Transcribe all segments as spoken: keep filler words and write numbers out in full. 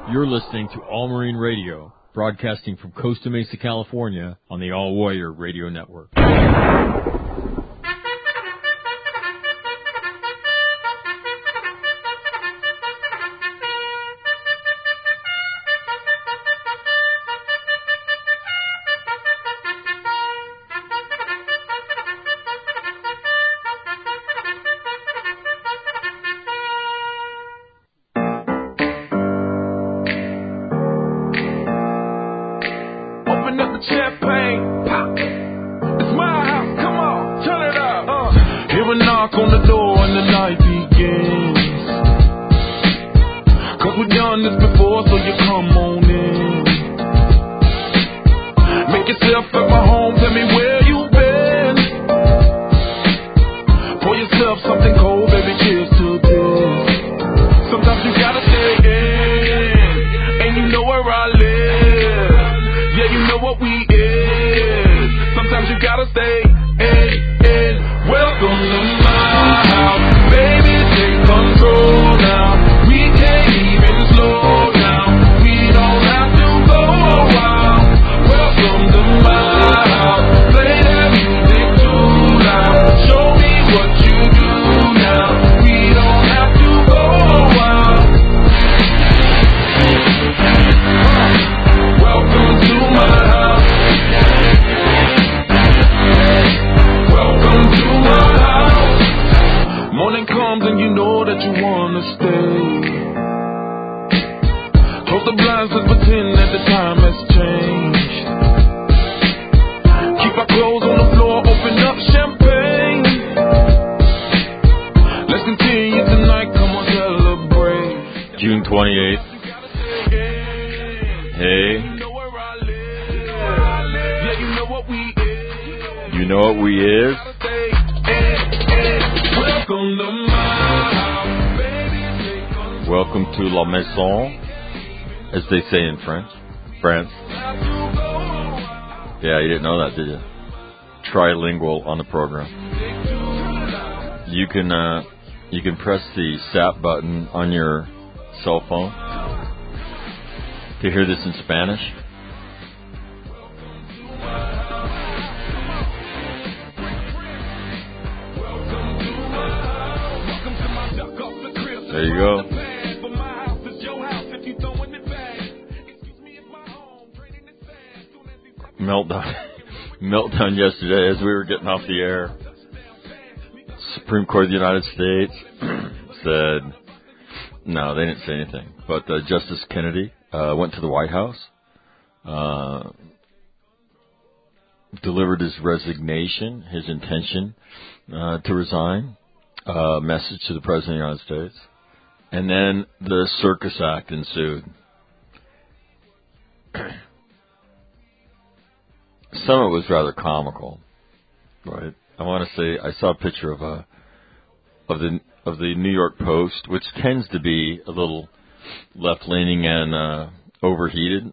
You're listening to All Marine Radio, broadcasting from Costa Mesa, California, on the All Warrior Radio Network. As they say in French, France. Yeah, you didn't know that, did you? Trilingual on the program. You can uh, you can press the S A P button on your cell phone to hear this in Spanish. There you go. Meltdown, meltdown yesterday as we were getting off the air. Supreme Court of the United States said, no, they didn't say anything, but uh, Justice Kennedy uh, went to the White House, uh, delivered his resignation, his intention uh, to resign, a uh, message to the President of the United States, and then the Circus Act ensued. Some of it was rather comical, right? I want to say I saw a picture of a of the of the New York Post, which tends to be a little left-leaning and uh, overheated,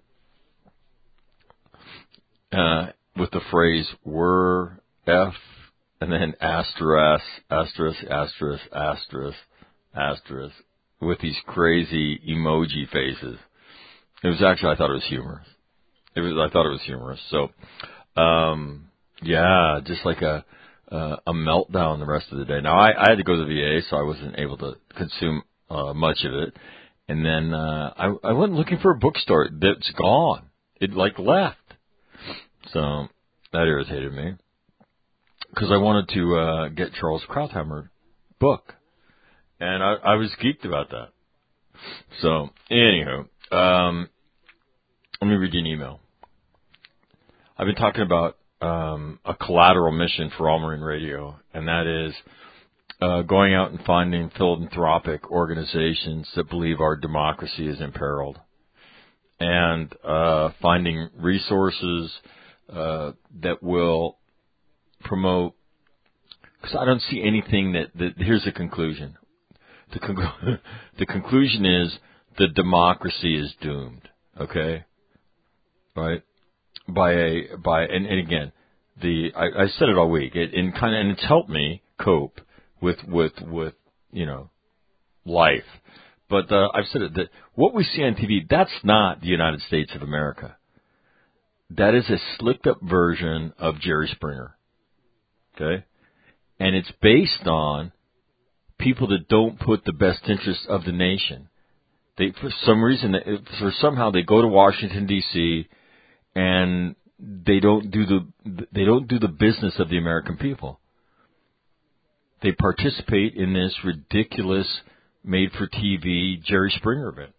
uh, with the phrase "were f" and then asterisk, asterisk, asterisk, asterisk, asterisk, with these crazy emoji faces. It was actually, I thought it was humorous. It was, I thought it was humorous. So, um, yeah, just like a, uh, a meltdown the rest of the day. Now, I, I had to go to the V A, so I wasn't able to consume, uh, much of it. And then, uh, I, I went looking for a bookstore that's gone. It, like, left. So, that irritated me. Because I wanted to, uh, get Charles Krauthammer book. And I, I was geeked about that. So, anywho, um, let me read you an email. I've been talking about um, a collateral mission for All Marine Radio, and that is uh, going out and finding philanthropic organizations that believe our democracy is imperiled, and uh, finding resources uh, that will promote. Because I don't see anything that, that. Here's the conclusion. The, conclu- the conclusion is the democracy is doomed. Okay. Right, by a by, and, and again, the I, I said it all week. It and kind of and it's helped me cope with with with you know life, but uh, I've said it, that what we see on T V, that's not the United States of America. That is a slicked-up version of Jerry Springer, okay? And it's based on people that don't put the best interests of the nation. They, for some reason, for somehow they go to Washington, D C, and they don't do the they don't do the business of the American people. They participate in this ridiculous made-for-T V Jerry Springer event.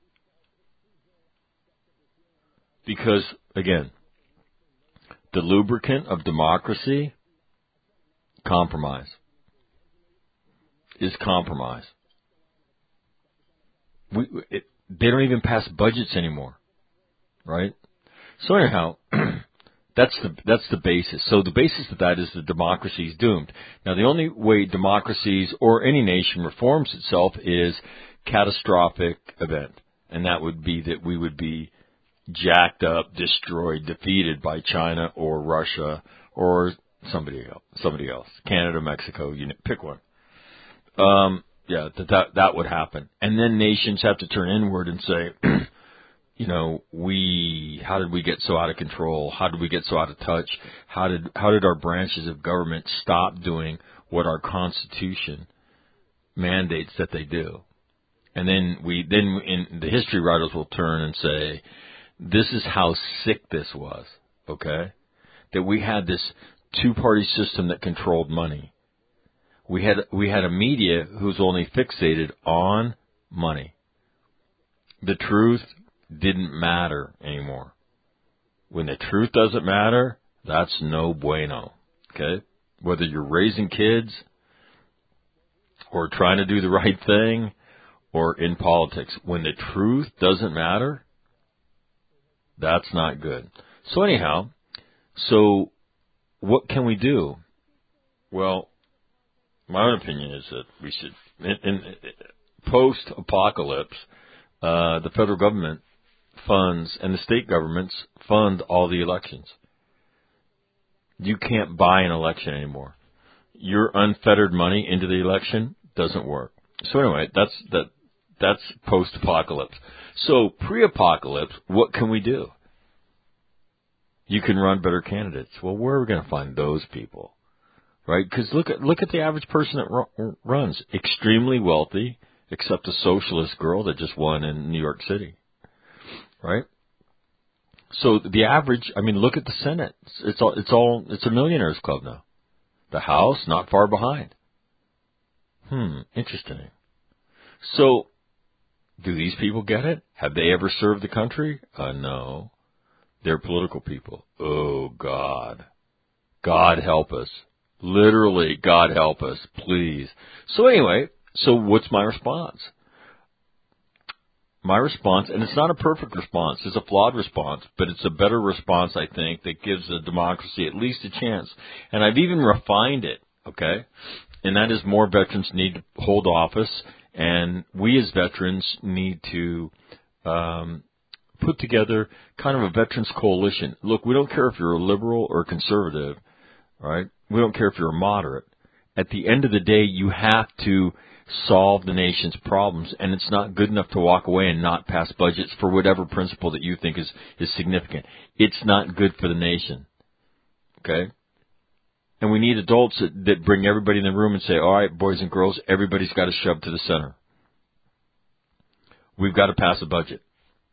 Because, again, the lubricant of democracy, compromise, is compromise. We, it, they don't even pass budgets anymore, right? So anyhow, that's the that's the basis. So the basis of that is that democracy is doomed. Now, the only way democracies or any nation reforms itself is catastrophic event, and that would be that we would be jacked up, destroyed, defeated by China or Russia or somebody else, somebody else, Canada, Mexico, you know, pick one. Um, yeah, that, that that would happen, and then nations have to turn inward and say, you know, we how did we get so out of control? How did we get so out of touch? How did how did our branches of government stop doing what our Constitution mandates that they do? And then we then in the history writers will turn and say, this is how sick this was, okay? That we had this two-party system that controlled money. We had we had a media who's only fixated on money. The truth didn't matter anymore. When the truth doesn't matter, that's no bueno, okay? Whether you're raising kids or trying to do the right thing or in politics, when the truth doesn't matter, that's not good. So anyhow, so what can we do? Well, my own opinion is that we should, in, in post-apocalypse, uh, the federal government funds and the state governments fund all the elections. You can't buy an election anymore. Your unfettered money into the election doesn't work. So anyway, that's that. That's post-apocalypse. So pre-apocalypse, what can we do? You can run better candidates. Well, where are we going to find those people, right? Because look at look at the average person that ru- runs, extremely wealthy, except a socialist girl that just won in New York City, right? So the average, I mean, look at the Senate. It's, it's all it's all it's a millionaires club now. The House not far behind. Hmm, interesting. So, do these people get it? Have they ever served the country? Uh, no. They're political people. Oh, God. God help us. Literally, God help us, please. So anyway, so what's my response? My response, and it's not a perfect response, it's a flawed response, but it's a better response, I think, that gives the democracy at least a chance. And I've even refined it, okay? And that is more veterans need to hold office, and we as veterans need to um, put together kind of a veterans coalition. Look, we don't care if you're a liberal or a conservative, right? We don't care if you're a moderate. At the end of the day, you have to solve the nation's problems, and it's not good enough to walk away and not pass budgets for whatever principle that you think is, is significant. It's not good for the nation, okay? And we need adults that, that bring everybody in the room and say, all right, boys and girls, everybody's got to shove to the center. We've got to pass a budget.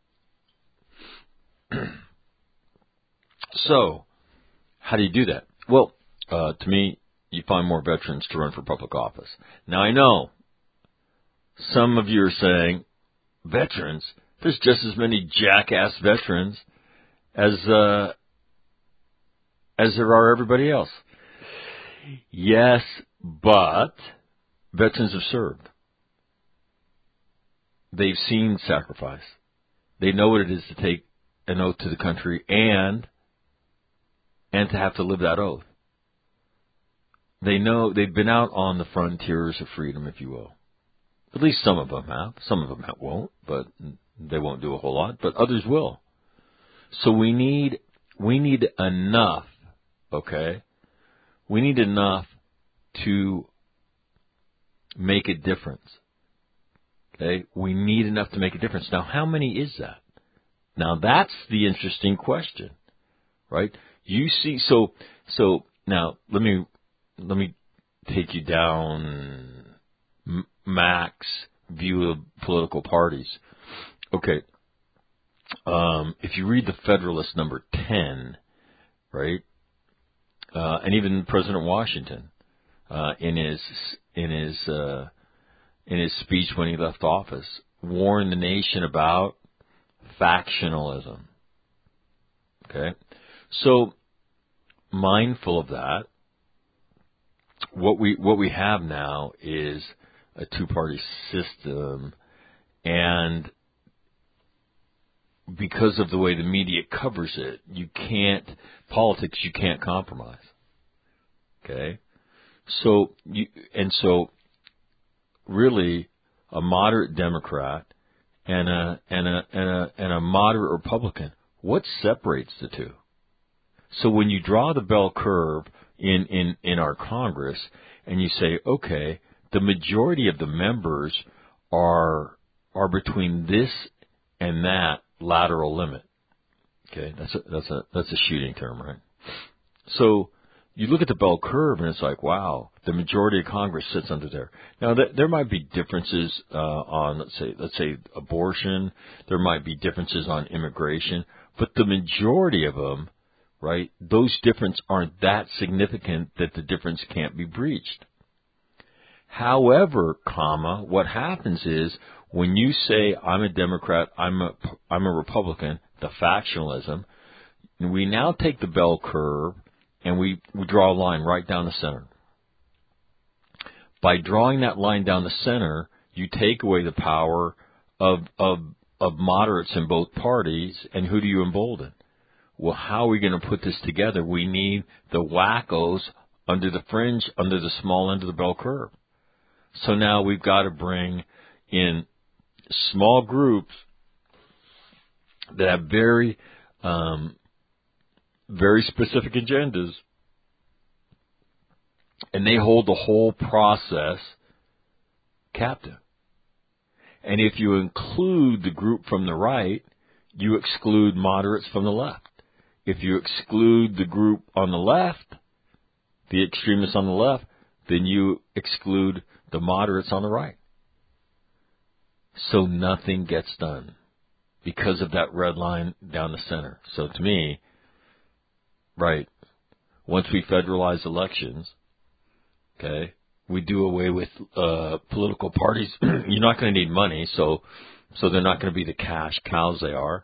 So, how do you do that? Well, uh, to me, you find more veterans to run for public office. Now, I know some of you are saying, veterans, there's just as many jackass veterans as uh, as there are everybody else. Yes, but veterans have served. They've seen sacrifice. They know what it is to take an oath to the country and and to have to live that oath. They know they've been out on the frontiers of freedom, if you will. At least some of them have. Some of them won't, but they won't do a whole lot. But others will. So we need we need enough, okay? We need enough to make a difference. Okay? We need enough to make a difference. Now, how many is that? Now, that's the interesting question, right? You see, so, so now let me, let me take you down Mac's view of political parties. Okay. Um, if you read the Federalist number ten, right, uh, and even President Washington, uh, in his, in his, uh, in his speech when he left office, warned the nation about factionalism. Okay? So, mindful of that, what we, what we have now is a two-party system, and because of the way the media covers it, you can't, politics, you can't compromise. Okay? So, you, and so, really, a moderate Democrat and a, and a, and a, and a moderate Republican, what separates the two? So when you draw the bell curve in, in, in our Congress and you say, okay, the majority of the members are, are between this and that lateral limit. Okay, that's a, that's a, that's a shooting term, right? So you look at the bell curve and it's like, wow, the majority of Congress sits under there. Now th- there might be differences, uh, on, let's say, let's say abortion. There might be differences on immigration, but the majority of them, right, those differences aren't that significant that the difference can't be breached. However, comma, what happens is when you say I'm a Democrat, I'm a, I'm a Republican, the factionalism, we now take the bell curve and we, we draw a line right down the center. By drawing that line down the center, you take away the power of, of, of moderates in both parties, and who do you embolden? Well, how are we going to put this together? We need the wackos under the fringe, under the small end of the bell curve. So now we've got to bring in small groups that have very, um, very specific agendas, and they hold the whole process captive. And if you include the group from the right, you exclude moderates from the left. If you exclude the group on the left, the extremists on the left, then you exclude the moderates on the right. So nothing gets done because of that red line down the center. So to me, right, once we federalize elections, okay, we do away with uh, political parties. You're not going to need money, so so they're not going to be the cash cows they are.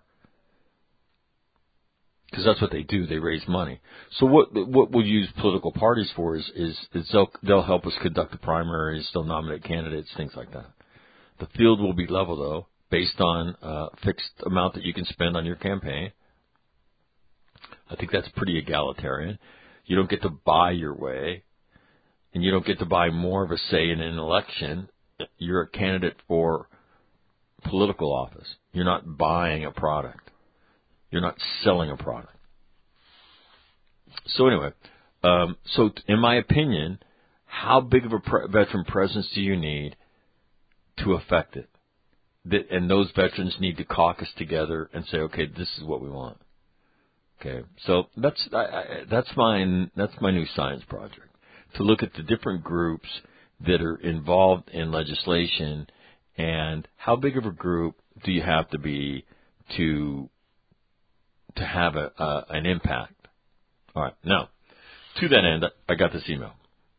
Because that's what they do. They raise money. So what what we'll use political parties for is, is, is they'll, they'll help us conduct the primaries, they'll nominate candidates, things like that. The field will be level, though, based on a fixed amount that you can spend on your campaign. I think that's pretty egalitarian. You don't get to buy your way, and you don't get to buy more of a say in an election. You're a candidate for political office. You're not buying a product. You're not selling a product. So anyway, um, so in my opinion, how big of a pre- veteran presence do you need to affect it? That, and those veterans need to caucus together and say, okay, this is what we want. Okay, so that's I, I, that's my that's my new science project, to look at the different groups that are involved in legislation and how big of a group do you have to be to to have a, uh, an impact. All right. Now, to that end, I got this email.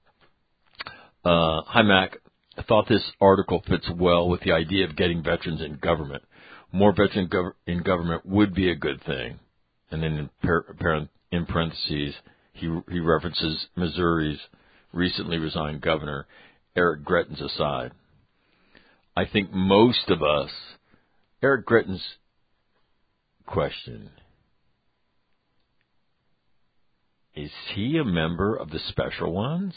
Uh, Hi, Mac. I thought this article fits well with the idea of getting veterans in government. More veterans gov- in government would be a good thing. And then in, par- in parentheses, he, he references Missouri's recently resigned governor, Eric Greitens, aside. I think most of us, Eric Greitens' question, is he a member of the special ones?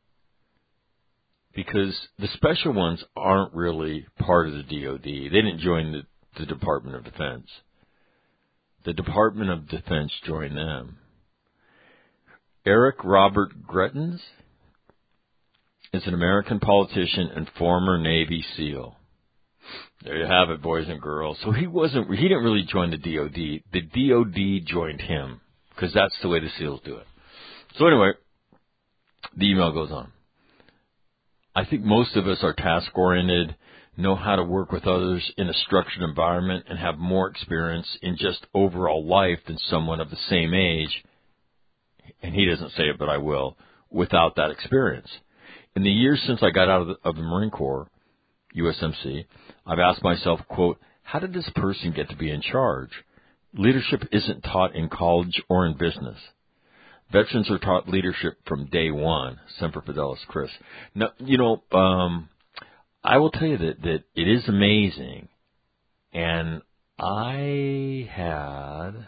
Because the special ones aren't really part of the D O D. They didn't join the, the Department of Defense. The Department of Defense joined them. Eric Robert Greitens is an American politician and former Navy SEAL. There you have it, boys and girls. So he wasn't, he didn't really join the D O D. The D O D joined him, because that's the way the SEALs do it. So anyway, the email goes on. I think most of us are task-oriented, know how to work with others in a structured environment, and have more experience in just overall life than someone of the same age, and he doesn't say it, but I will, without that experience. In the years since I got out of the, of the Marine Corps, U S M C, I've asked myself, quote, how did this person get to be in charge? Leadership isn't taught in college or in business. Veterans are taught leadership from day one. Semper Fidelis, Chris. Now, you know, um, I will tell you that, that it is amazing. And I had,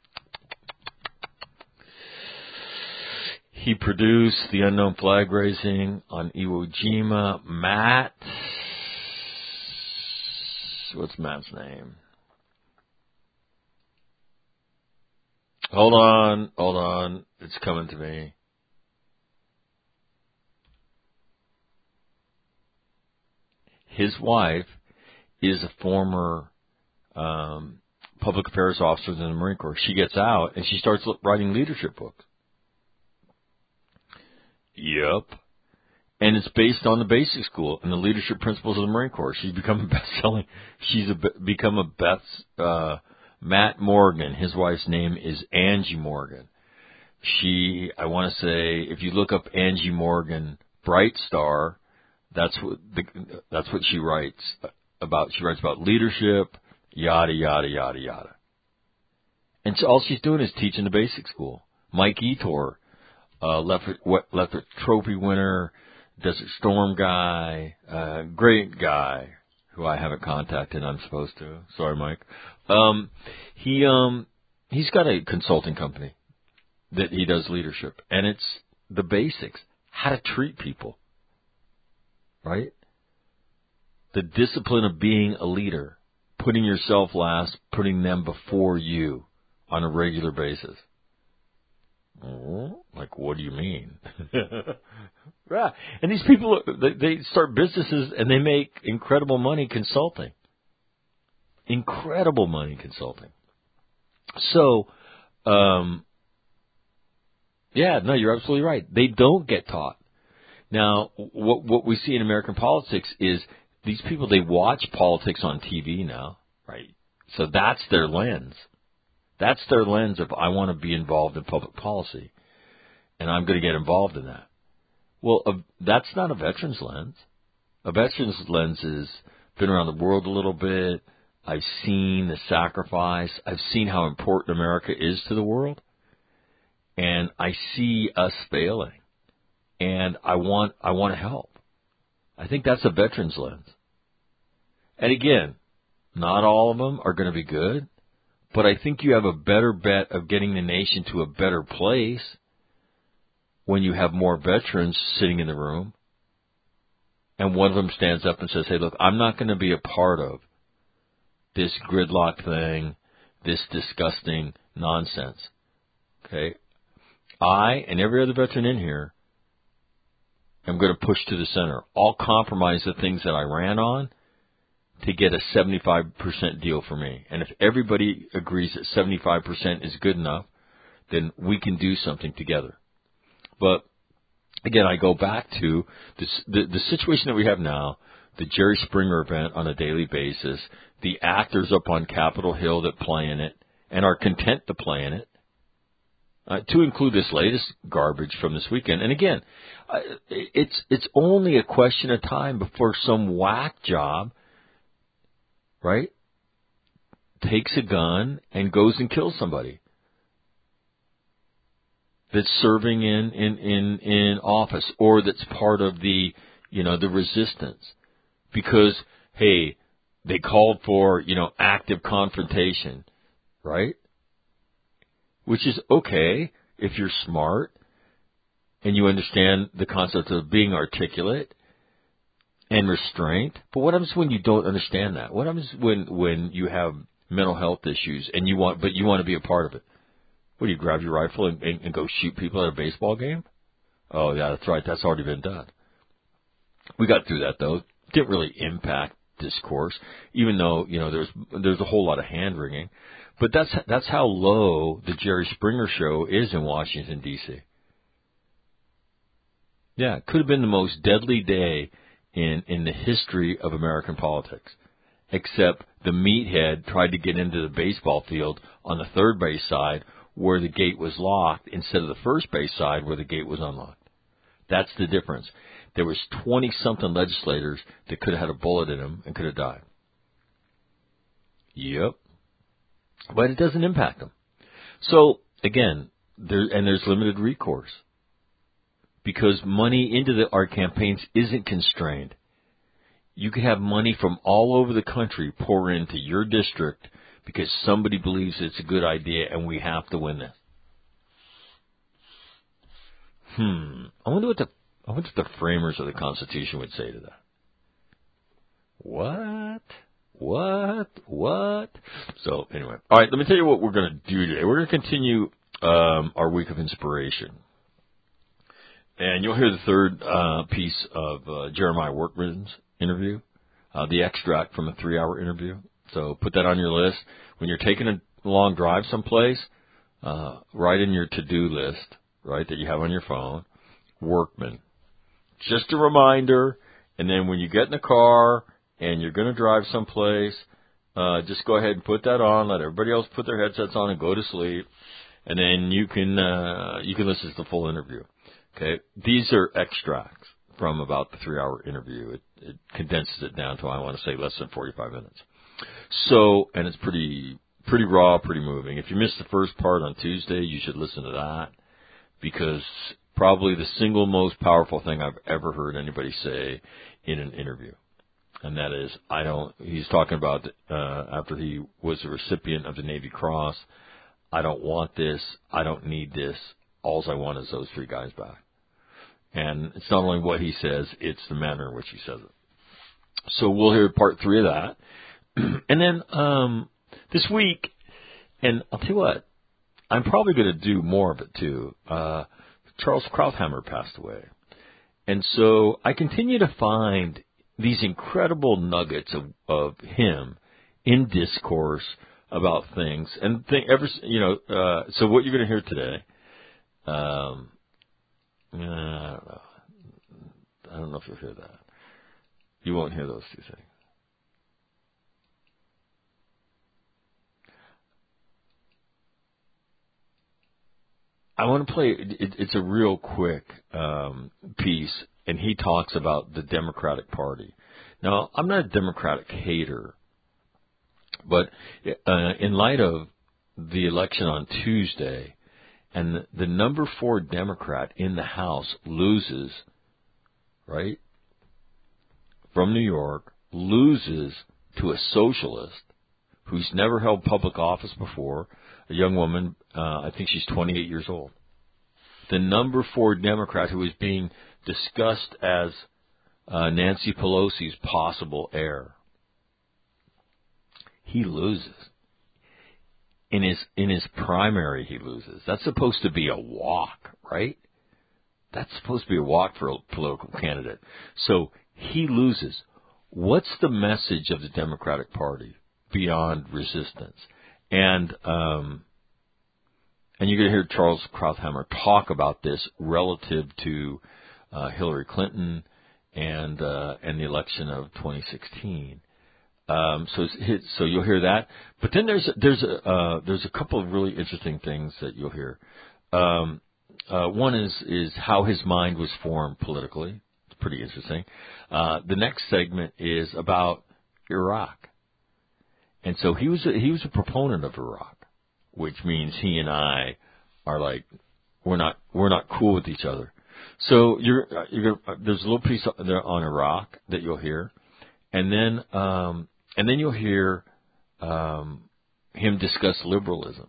he produced The Unknown Flag Raising on Iwo Jima. Matt, what's Matt's name? Hold on, hold on. It's coming to me. His wife is a former um, public affairs officer in the Marine Corps. She gets out and she starts writing leadership books. Yep. And it's based on the basic school and the leadership principles of the Marine Corps. She's become a best-selling. She's a, become a best. Uh, Matt Morgan. His wife's name is Angie Morgan. She, I want to say, if you look up Angie Morgan, Bright Star, that's what the, that's what she writes about. She writes about leadership, yada yada yada yada. And so all she's doing is teaching the basic school. Mike Etor, uh, Leffert, Leffert Trophy winner, Desert Storm guy, uh, great guy who I haven't contacted. I'm supposed to. Sorry, Mike. Um, he um, he's got a consulting company that he does leadership, and it's the basics: how to treat people, right? The discipline of being a leader, putting yourself last, putting them before you on a regular basis. Oh, like, what do you mean? Right. And these people, they, they start businesses and they make incredible money consulting. Incredible money consulting. So, um, yeah, no, you're absolutely right. They don't get taught. Now, what what we see in American politics is these people, they watch politics on T V now, right? So that's their lens. That's their lens of, I want to be involved in public policy, and I'm going to get involved in that. Well, uh, that's not a veteran's lens. A veteran's lens is, been around the world a little bit. I've seen the sacrifice. I've seen how important America is to the world. And I see us failing. And I want, I want to help. I think that's a veteran's lens. And again, not all of them are going to be good, but I think you have a better bet of getting the nation to a better place when you have more veterans sitting in the room and one of them stands up and says, hey, look, I'm not going to be a part of this gridlock thing, this disgusting nonsense. Okay? I and every other veteran in here am going to push to the center. I'll compromise the things that I ran on to get a seventy-five percent deal for me. And if everybody agrees that seventy-five percent is good enough, then we can do something together. But again, I go back to this, the, the situation that we have now, the Jerry Springer event on a daily basis, the actors up on Capitol Hill that play in it and are content to play in it, uh, to include this latest garbage from this weekend. And again, uh, it's it's only a question of time before some whack job, right, takes a gun and goes and kills somebody that's serving in, in, in, in office or that's part of the, you know, the resistance. Because, hey, they called for, you know, active confrontation, right? Which is okay if you're smart and you understand the concept of being articulate and restraint. But what happens when you don't understand that? What happens when, when you have mental health issues and you want, but you want to be a part of it? What, do you grab your rifle and, and, and go shoot people at a baseball game? Oh, yeah, that's right. That's already been done. We got through that, though. Didn't really impact discourse, even though, you know, there's there's a whole lot of hand-wringing. But that's that's how low the Jerry Springer show is in Washington, D C Yeah, it could have been the most deadly day in, in the history of American politics, except the meathead tried to get into the baseball field on the third base side where the gate was locked instead of the first base side where the gate was unlocked. That's the difference. There was twenty-something legislators that could have had a bullet in them and could have died. Yep. But it doesn't impact them. So, again, there, and there's limited recourse because money into the, our campaigns isn't constrained. You can have money from all over the country pour into your district because somebody believes it's a good idea and we have to win this. Hmm. I wonder what the I wonder what the framers of the Constitution would say to that. What? What? What? So anyway, all right. Let me tell you what we're going to do today. We're going to continue um, our week of inspiration, and you'll hear the third uh, piece of uh, Jeremiah Workman's interview, uh, the extract from a three-hour interview. So put that on your list when you're taking a long drive someplace. Uh, write in your to-do list, right, that you have on your phone, Workman. Just a reminder, and then when you get in the car and you're going to drive someplace, uh, just go ahead and put that on, let everybody else put their headsets on and go to sleep, and then you can uh, you can listen to the full interview. Okay, these are extracts from about the three-hour interview. It, it condenses it down to, I want to say, less than forty-five minutes. So, and it's pretty pretty raw, pretty moving. If you missed the first part on Tuesday, you should listen to that because probably the single most powerful thing I've ever heard anybody say in an interview. And that is, I don't, he's talking about, uh, after he was a recipient of the Navy Cross, I don't want this, I don't need this, all I want is those three guys back. And it's not only what he says, it's the manner in which he says it. So we'll hear part three of that. And then, um, this week, and I'll tell you what, I'm probably going to do more of it too. Uh, Charles Krauthammer passed away. And so I continue to find these incredible nuggets of, of him in discourse about things. And think, ever, you know, uh, so what you're going to hear today, um, uh, I don't know. I don't know if you'll hear that. You won't hear those two things. I want to play, it, it's a real quick um, piece, and he talks about the Democratic Party. Now, I'm not a Democratic hater, but uh, in light of the election on Tuesday, and the number four Democrat in the House loses, right, from New York, loses to a socialist who's never held public office before, a young woman, uh, I think she's twenty-eight years old. The number four Democrat who is being discussed as uh, Nancy Pelosi's possible heir. He loses. In his in his primary, he loses. That's supposed to be a walk, right? That's supposed to be a walk for a political candidate. So he loses. What's the message of the Democratic Party beyond resistance? And um, and you're going to hear Charles Krauthammer talk about this relative to uh, Hillary Clinton and uh, and the election of twenty sixteen. Um, so so you'll hear that. But then there's there's a uh, there's a couple of really interesting things that you'll hear. Um, uh, one is is how his mind was formed politically. It's pretty interesting. Uh, the next segment is about Iraq. And so he was a, he was a proponent of Iraq, which means he and I are like we're not we're not cool with each other. So you're you're there's a little piece there on Iraq that you'll hear, and then um, and then you'll hear um, him discuss liberalism.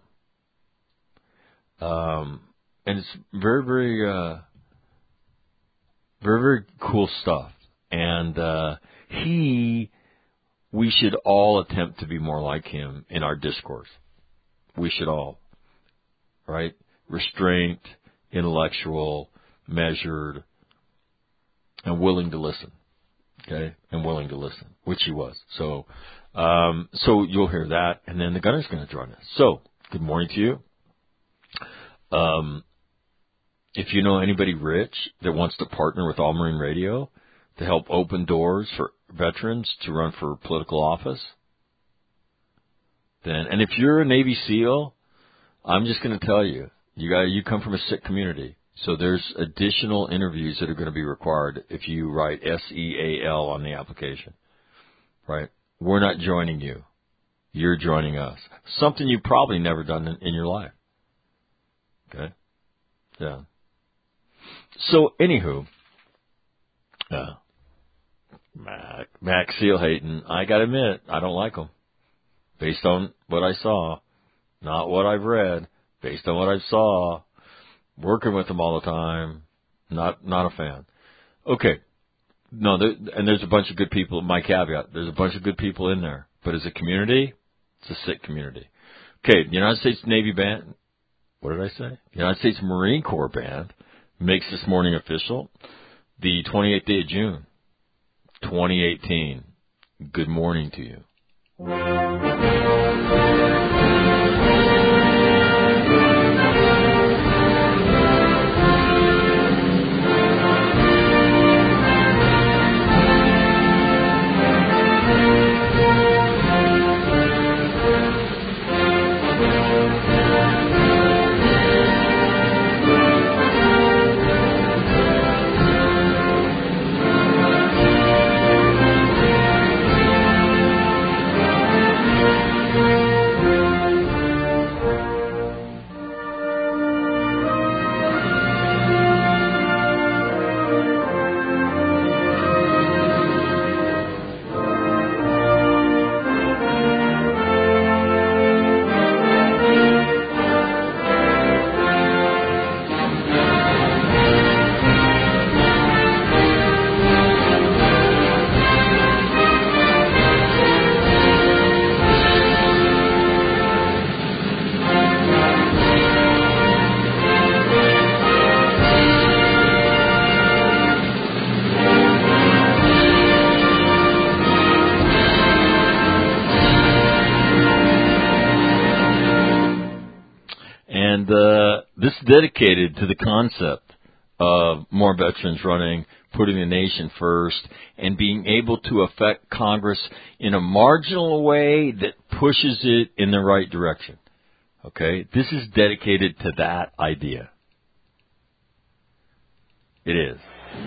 Um, and it's very very uh, very very cool stuff. And uh, he. We should all attempt to be more like him in our discourse. We should all, right? Restraint, intellectual, measured, and willing to listen. okay, and willing to listen, which he was. So, um, so you'll hear that, and then the gunner's going to join us. So, good morning to you. Um, if you know anybody rich that wants to partner with All Marine Radio to help open doors for veterans to run for political office, then, and if you're a Navy SEAL, I'm just going to tell you, you got you come from a sick community, so there's additional interviews that are going to be required if you write S E A L on the application, right? We're not joining you. You're joining us. Something you've probably never done in, in your life. Okay? Yeah. So, anywho, uh, Mac, Mac Seal hating, I got to admit, I don't like them. Based on what I saw, not what I've read, based on what I saw, working with them all the time, not not a fan. Okay. No, there, and there's a bunch of good people, my caveat, there's a bunch of good people in there. But as a community, it's a sick community. Okay, the United States Navy Band, what did I say? The United States Marine Corps Band makes this morning official, the twenty-eighth day of June, twenty eighteen. Good morning to you. And uh, this is dedicated to the concept of more veterans running, putting the nation first, and being able to affect Congress in a marginal way that pushes it in the right direction. Okay? This is dedicated to that idea. It is.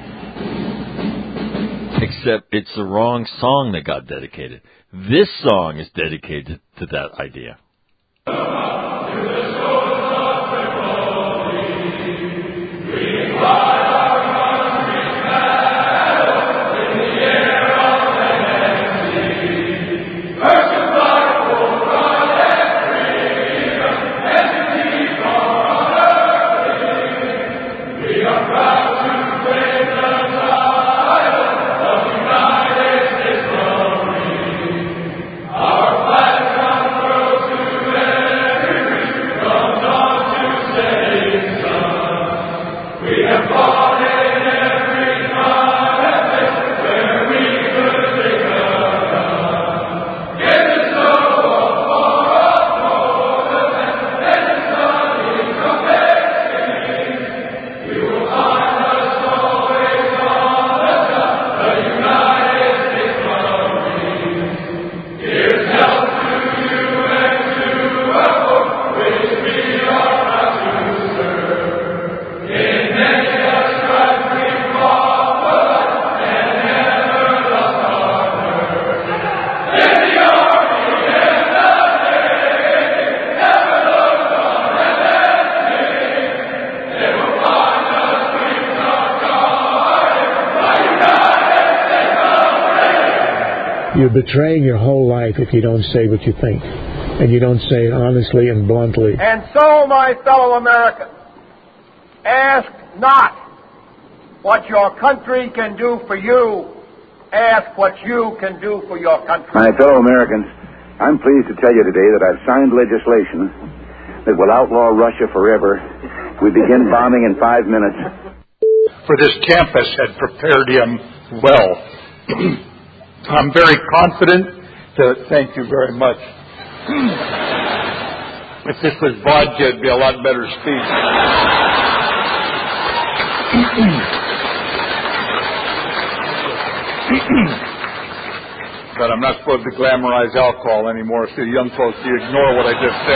Except it's the wrong song that got dedicated. This song is dedicated to that idea. You're betraying your whole life if you don't say what you think, and you don't say it honestly and bluntly. And so, my fellow Americans, ask not what your country can do for you, ask what you can do for your country. My fellow Americans, I'm pleased to tell you today that I've signed legislation that will outlaw Russia forever. We begin bombing in five minutes. For this campus had prepared him well. I'm very confident to thank you very much. If this was vodka, it'd be a lot better speech. But I'm not supposed to glamorize alcohol anymore, so young folks, you ignore what I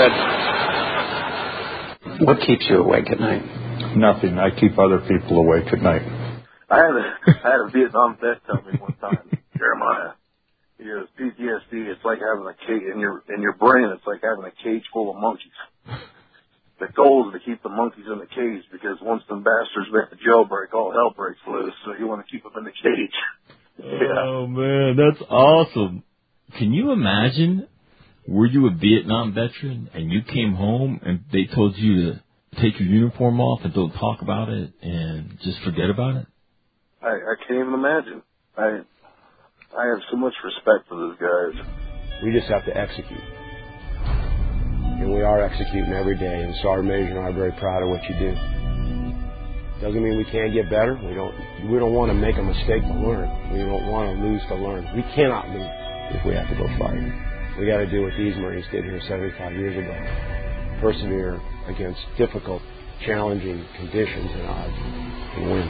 just said. What keeps you awake at night? Nothing. I keep other people awake at night. I had a, I had a Vietnam vet tell me one time, Jeremiah, he goes, P T S D, it's like having a cage, in your, in your brain, it's like having a cage full of monkeys. The goal is to keep the monkeys in the cage, because once the bastards make a jailbreak, all hell breaks loose, so you want to keep them in the cage. Yeah. Oh, man, that's awesome. Can you imagine, were you a Vietnam veteran and you came home and they told you to take your uniform off and don't talk about it and just forget about it? I, I can't even imagine. I I have so much respect for those guys. We just have to execute. And we are executing every day. And Sergeant Major and I are very proud of what you do. Doesn't mean we can't get better. We don't we don't want to make a mistake to learn. We don't want to lose to learn. We cannot lose if we have to go fight. We got to do what these Marines did here seventy-five years ago. Persevere against difficult, challenging conditions and odds and win.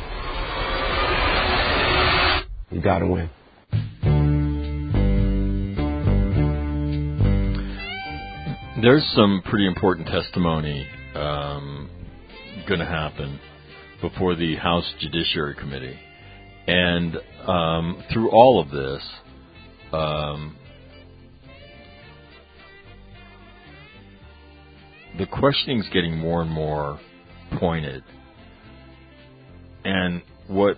You got to win. There's some pretty important testimony um, going to happen before the House Judiciary Committee. And um, through all of this, um, the questioning's getting more and more pointed. And what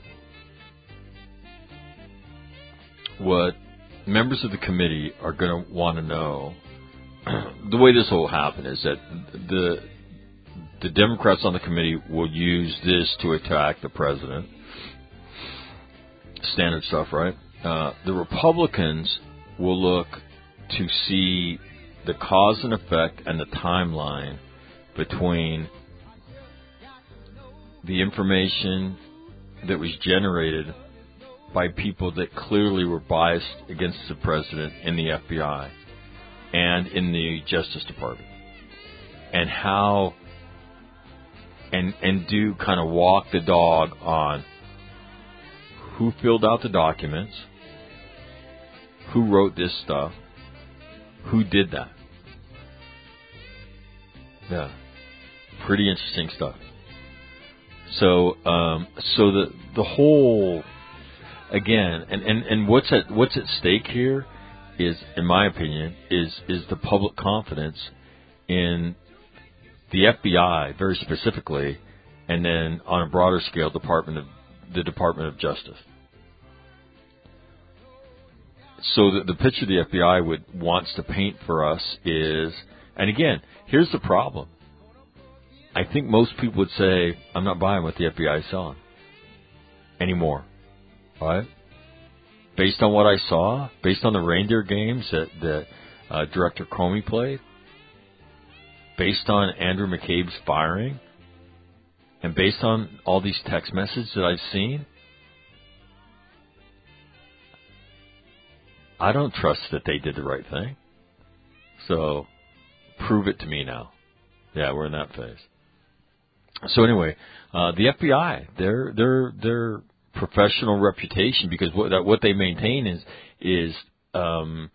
what members of the committee are going to want to know, the way this will happen is that the the Democrats on the committee will use this to attack the president. Standard stuff, right? Uh, the Republicans will look to see the cause and effect and the timeline between the information that was generated by people that clearly were biased against the president in the F B I and in the Justice Department, and how and and do kind of walk the dog on who filled out the documents, who wrote this stuff, who did that. Yeah, pretty interesting stuff. So, um, so the the whole, again, and, and, and what's at what's at stake here is, in my opinion, is is the public confidence in the F B I very specifically, and then on a broader scale, Department of the Department of Justice. So the, the picture the F B I would wants to paint for us is, and again, here's the problem. I think most people would say, I'm not buying what the F B I is selling anymore. Right? Based on what I saw, based on the reindeer games that, that uh, Director Comey played, based on Andrew McCabe's firing, and based on all these text messages that I've seen, I don't trust that they did the right thing. So, prove it to me now. Yeah, we're in that phase. So anyway, uh, the F B I, their their their professional reputation, because what that, what they maintain is is um,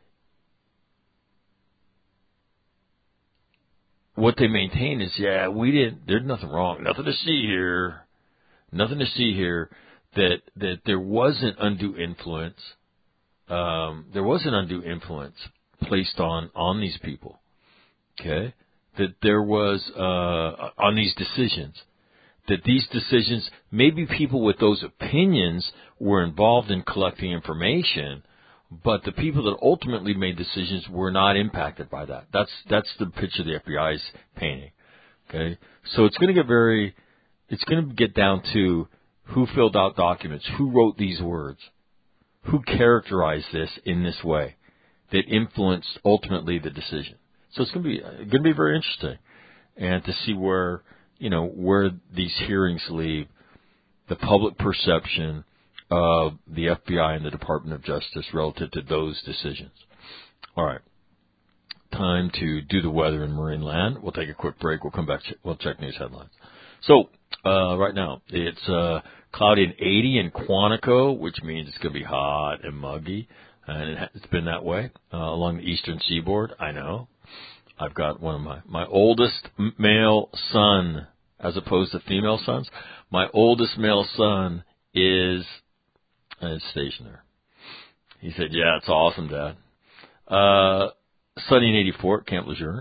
what they maintain is yeah, we didn't. There's nothing wrong, nothing to see here, nothing to see here. That that there wasn't undue influence. Um, there was an undue influence placed on on these people. Okay. That there was, uh, on these decisions, that these decisions, maybe people with those opinions were involved in collecting information, but the people that ultimately made decisions were not impacted by that. That's, that's the picture the F B I is painting. Okay. So it's going to get very, it's going to get down to who filled out documents, who wrote these words, who characterized this in this way that influenced ultimately the decision. So it's going to be going to be very interesting, and to see where you know where these hearings leave, the public perception of the F B I and the Department of Justice relative to those decisions. All right. Time to do the weather in marine land. We'll take a quick break. We'll come back. We'll check news headlines. So, uh, right now, it's uh, cloudy and eighty in Quantico, which means it's going to be hot and muggy. And it, it's been that way uh, along the eastern seaboard. I know. I've got one of my, my oldest male son, as opposed to female sons. My oldest male son is, is stationed there. He said, yeah, it's awesome, Dad. Uh, sunny in eighty-four at Camp Lejeune.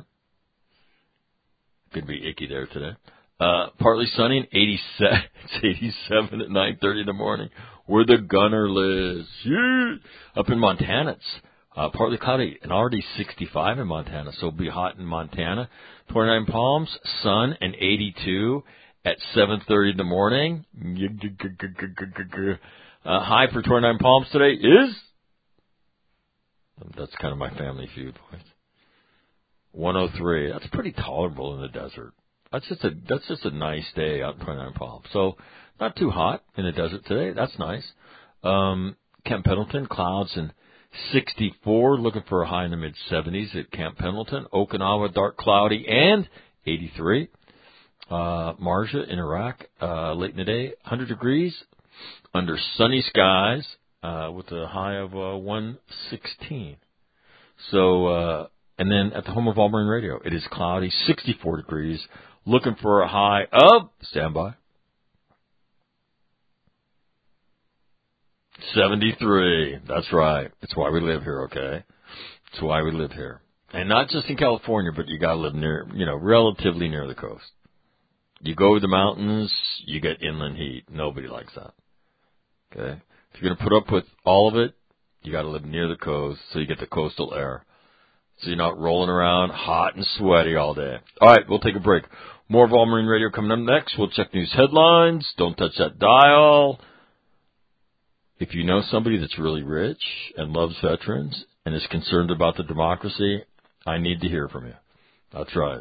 Could be icky there today. Uh, partly sunny in eighty-seven. It's eighty-seven at nine thirty in the morning. Where the gunner lives. Yeah. Up in Montana, it's uh, partly cloudy and already sixty-five in Montana. So it'll be hot in Montana. twenty-nine Palms, sun and eighty-two at seven thirty in the morning. Uh, high for twenty-nine Palms today is, that's kind of my Family Feud voice, one oh three. That's pretty tolerable in the desert. That's just a that's just a nice day out in twenty-nine Palms. So not too hot in the desert today. That's nice. Um, Camp Pendleton, clouds and sixty-four. Looking for a high in the mid seventies at Camp Pendleton. Okinawa, dark, cloudy, and eighty-three. Uh, Marja in Iraq, uh, late in the day, one hundred degrees under sunny skies uh, with a high of uh, one sixteen. So, uh, and then at the home of All Marine Radio, it is cloudy, sixty-four degrees. Looking for a high of, standby, seventy-three. That's right. It's why we live here, okay? It's why we live here. And not just in California, but you got to live near, you know, relatively near the coast. You go to the mountains, you get inland heat. Nobody likes that. Okay? If you're going to put up with all of it, you got to live near the coast so you get the coastal air. So you're not rolling around hot and sweaty all day. All right, we'll take a break. More of All Marine Radio coming up next. We'll check news headlines. Don't touch that dial. If you know somebody that's really rich and loves veterans and is concerned about the democracy, I need to hear from you. That's right.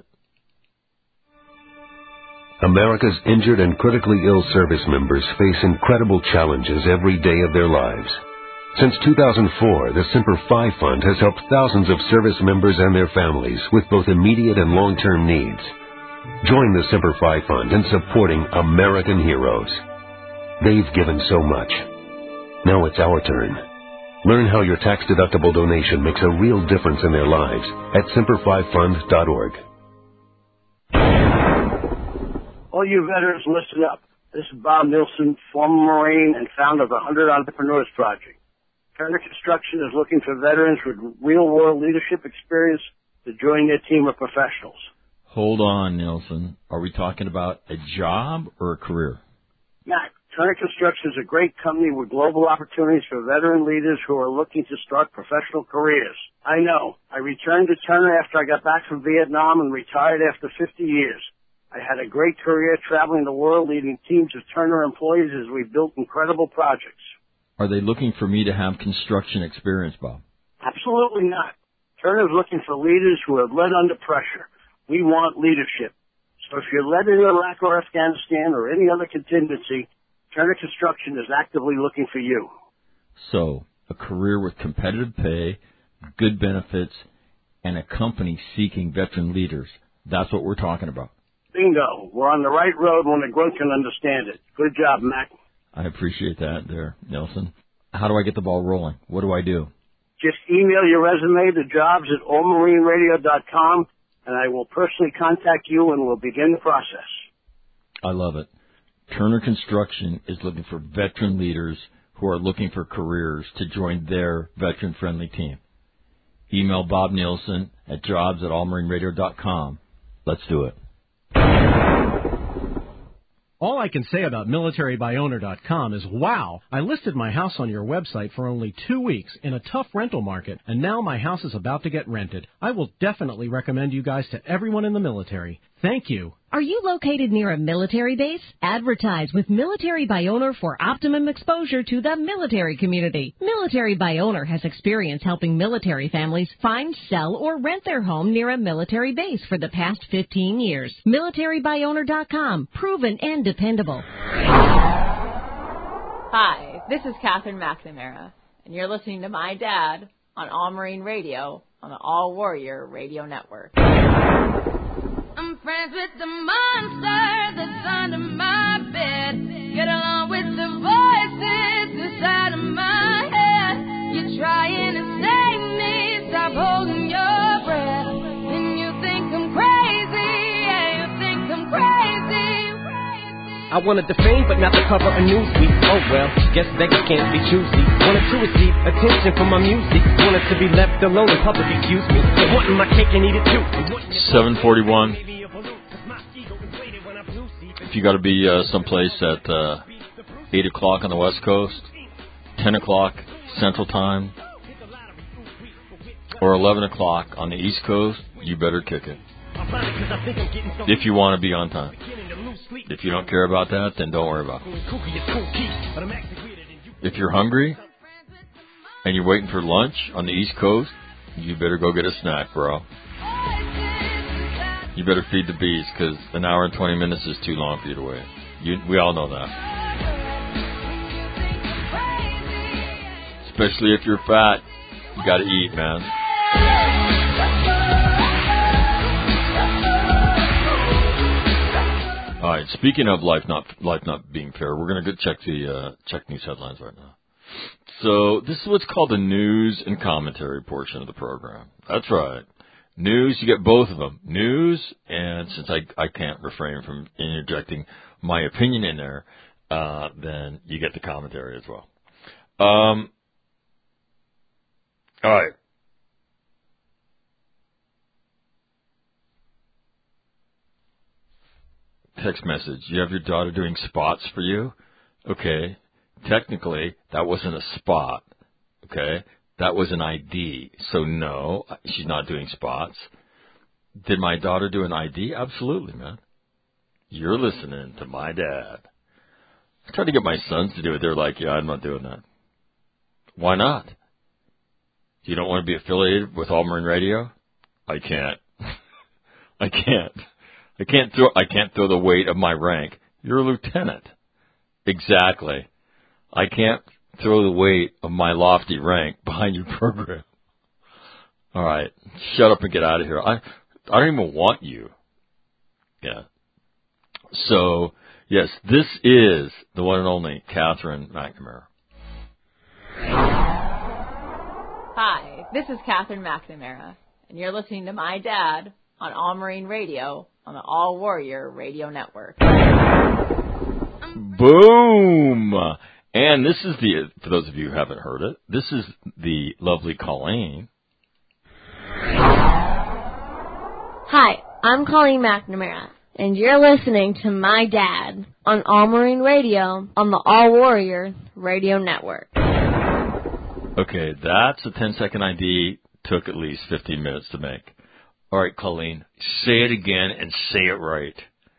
America's injured and critically ill service members face incredible challenges every day of their lives. Since two thousand four, the Semper Fi Fund has helped thousands of service members and their families with both immediate and long-term needs. Join the Semper Fi Fund in supporting American heroes. They've given so much. Now it's our turn. Learn how your tax-deductible donation makes a real difference in their lives at semper fi fund dot org. All you veterans, listen up. This is Bob Nilsson, former Marine and founder of the one hundred Entrepreneurs Project. Turner Construction is looking for veterans with real-world leadership experience to join their team of professionals. Hold on, Nilsson. Are we talking about a job or a career? Matt, Turner Construction is a great company with global opportunities for veteran leaders who are looking to start professional careers. I know. I returned to Turner after I got back from Vietnam and retired after fifty years. I had a great career traveling the world leading teams of Turner employees as we built incredible projects. Are they looking for me to have construction experience, Bob? Absolutely not. Turner is looking for leaders who have led under pressure. We want leadership. So if you're led in Iraq or Afghanistan or any other contingency, Turner Construction is actively looking for you. So, a career with competitive pay, good benefits, and a company seeking veteran leaders. That's what we're talking about. Bingo. We're on the right road when the grunt can understand it. Good job, Mac. I appreciate that there, Nelson. How do I get the ball rolling? What do I do? Just email your resume to jobs at all marine radio dot com, and I will personally contact you and we'll begin the process. I love it. Turner Construction is looking for veteran leaders who are looking for careers to join their veteran-friendly team. Email Bob Nielsen at jobs at all marine radio dot com. Let's do it. All I can say about military by owner dot com is, wow, I listed my house on your website for only two weeks in a tough rental market, and now my house is about to get rented. I will definitely recommend you guys to everyone in the military. Thank you. Are you located near a military base? Advertise with Military by Owner for optimum exposure to the military community. Military by Owner has experience helping military families find, sell, or rent their home near a military base for the past fifteen years. military by owner dot com. Proven and dependable. Hi, this is Catherine McNamara, and you're listening to My Dad on All Marine Radio on the All Warrior Radio Network. I'm friends with the monster that's under my bed. Get along with the voices inside of my head. You're trying to save me, stop holding your breath. And you think I'm crazy, yeah, you think I'm crazy. I wanted the fame, but not the cover of Newsweek. Oh well, guess beggars can't be choosy. Wanted to receive attention from my music. Wanted to be left alone in public, excuse me. Wanting my cake and eat it too. seven forty-one. If you got to be uh, someplace at uh, eight o'clock on the West Coast, ten o'clock Central Time, or eleven o'clock on the East Coast, you better kick it. If you want to be on time. If you don't care about that, then don't worry about it. If you're hungry and you're waiting for lunch on the East Coast, you better go get a snack, bro. You better feed the bees, because an hour and twenty minutes is too long for you to wait. You, we all know that. Especially if you're fat, you got to eat, man. All right. Speaking of life not life not being fair, we're gonna go check the uh, check news headlines right now. So this is what's called the news and commentary portion of the program. That's right. News, you get both of them. News, and since I I can't refrain from interjecting my opinion in there, uh, then you get the commentary as well. Um. All right. Text message. You have your daughter doing spots for you? Okay. Technically, that wasn't a spot. Okay. That was an I D. So no, she's not doing spots. Did my daughter do an I D? Absolutely, man. You're listening to My Dad. I tried to get my sons to do it. They're like, yeah, I'm not doing that. Why not? You don't want to be affiliated with All Marine Radio? I can't. I can't. I can't throw. I can't throw the weight of my rank. You're a lieutenant. Exactly. I can't throw the weight of my lofty rank behind your program. All right, shut up and get out of here. I, I don't even want you. Yeah. So yes, this is the one and only Catherine McNamara. Hi, this is Catherine McNamara, and you're listening to My Dad on All Marine Radio on the All Warrior Radio Network. Boom! And this is the, for those of you who haven't heard it, this is the lovely Colleen. Hi, I'm Colleen McNamara, and you're listening to My Dad on All Marine Radio on the All Warrior Radio Network. Okay, that's a ten second I D. Took at least fifteen minutes to make. All right, Colleen, say it again and say it right.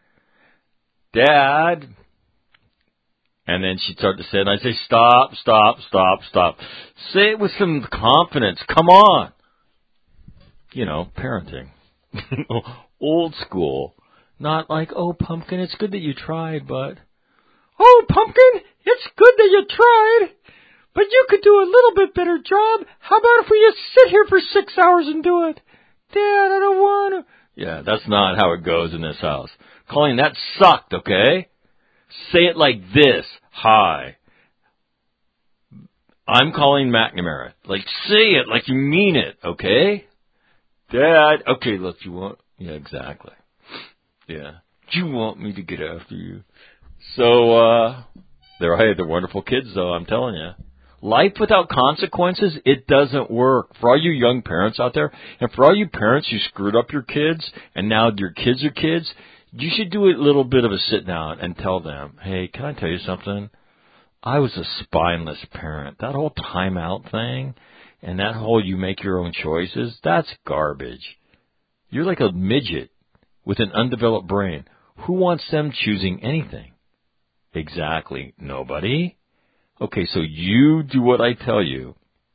Dad. And then she'd start to say it, and I'd say, stop, stop, stop, stop. Say it with some confidence. Come on. You know, parenting. Old school. Not like, oh, Pumpkin, it's good that you tried, but... Oh, Pumpkin, it's good that you tried, but you could do a little bit better job. How about if we just sit here for six hours and do it? Dad, I don't want to. Yeah, that's not how it goes in this house. Colleen, that sucked, okay? Say it like this. Hi. I'm Colleen McNamara. Like, say it like you mean it, okay? Dad, okay, look, you want... Yeah, exactly. Yeah. Do you want me to get after you? So, uh, they're, hey, they're wonderful kids, though, I'm telling you. Life without consequences, it doesn't work. For all you young parents out there, and for all you parents who screwed up your kids, and now your kids are kids, you should do a little bit of a sit down and tell them, hey, can I tell you something? I was a spineless parent. That whole timeout thing, and that whole you make your own choices, that's garbage. You're like a midget with an undeveloped brain. Who wants them choosing anything? Exactly. Nobody. Okay, so you do what I tell you.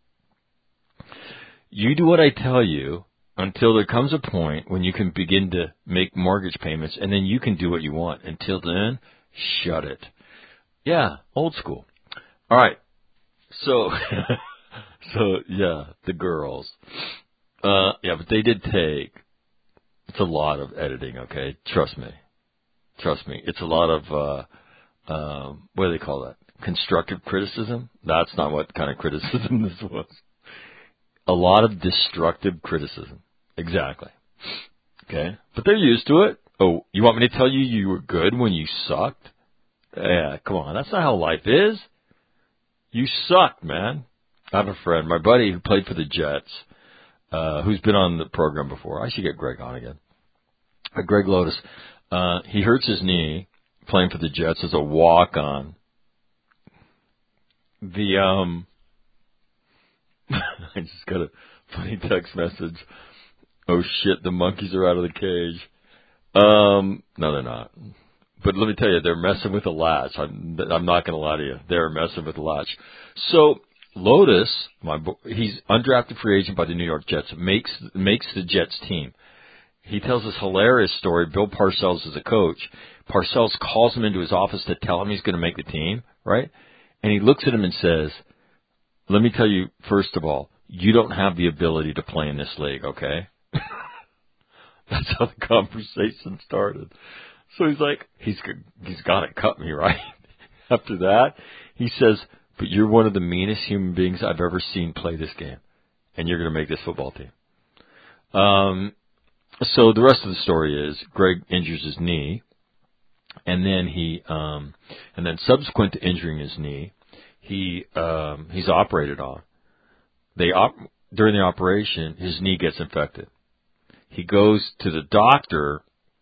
You do what I tell you until there comes a point when you can begin to make mortgage payments, and then you can do what you want. Until then, shut it. Yeah, old school. All right. So, so yeah, the girls. Uh, yeah, but they did take, it's a lot of editing, okay? Trust me. Trust me. It's a lot of, uh, um, what do they call that? Constructive criticism? That's not what kind of criticism this was. A lot of destructive criticism. Exactly. Okay? But they're used to it. Oh, you want me to tell you you were good when you sucked? Yeah, come on. That's not how life is. You sucked, man. I have a friend, my buddy who played for the Jets, uh, who's been on the program before. I should get Greg on again. Uh, Greg Lotus. Uh, he hurts his knee playing for the Jets as a walk-on. The, um, I just got a funny text message. Oh shit, the monkeys are out of the cage. Um, no, they're not. But let me tell you, they're messing with the latch. I'm, I'm not going to lie to you. They're messing with the latch. So, Lotus, my bo- he's undrafted free agent by the New York Jets, makes makes the Jets team. He tells this hilarious story. Bill Parcells is a coach. Parcells calls him into his office to tell him he's going to make the team, right? And he looks at him and says, let me tell you, first of all, you don't have the ability to play in this league, okay? That's how the conversation started. So he's like, he's he's got to cut me, right? After that, he says, but you're one of the meanest human beings I've ever seen play this game, and you're going to make this football team. Um, so the rest of the story is Greg injures his knee, and then he, um, and then subsequent to injuring his knee, he um, he's operated on. They op- during the operation, his knee gets infected. He goes to the doctor.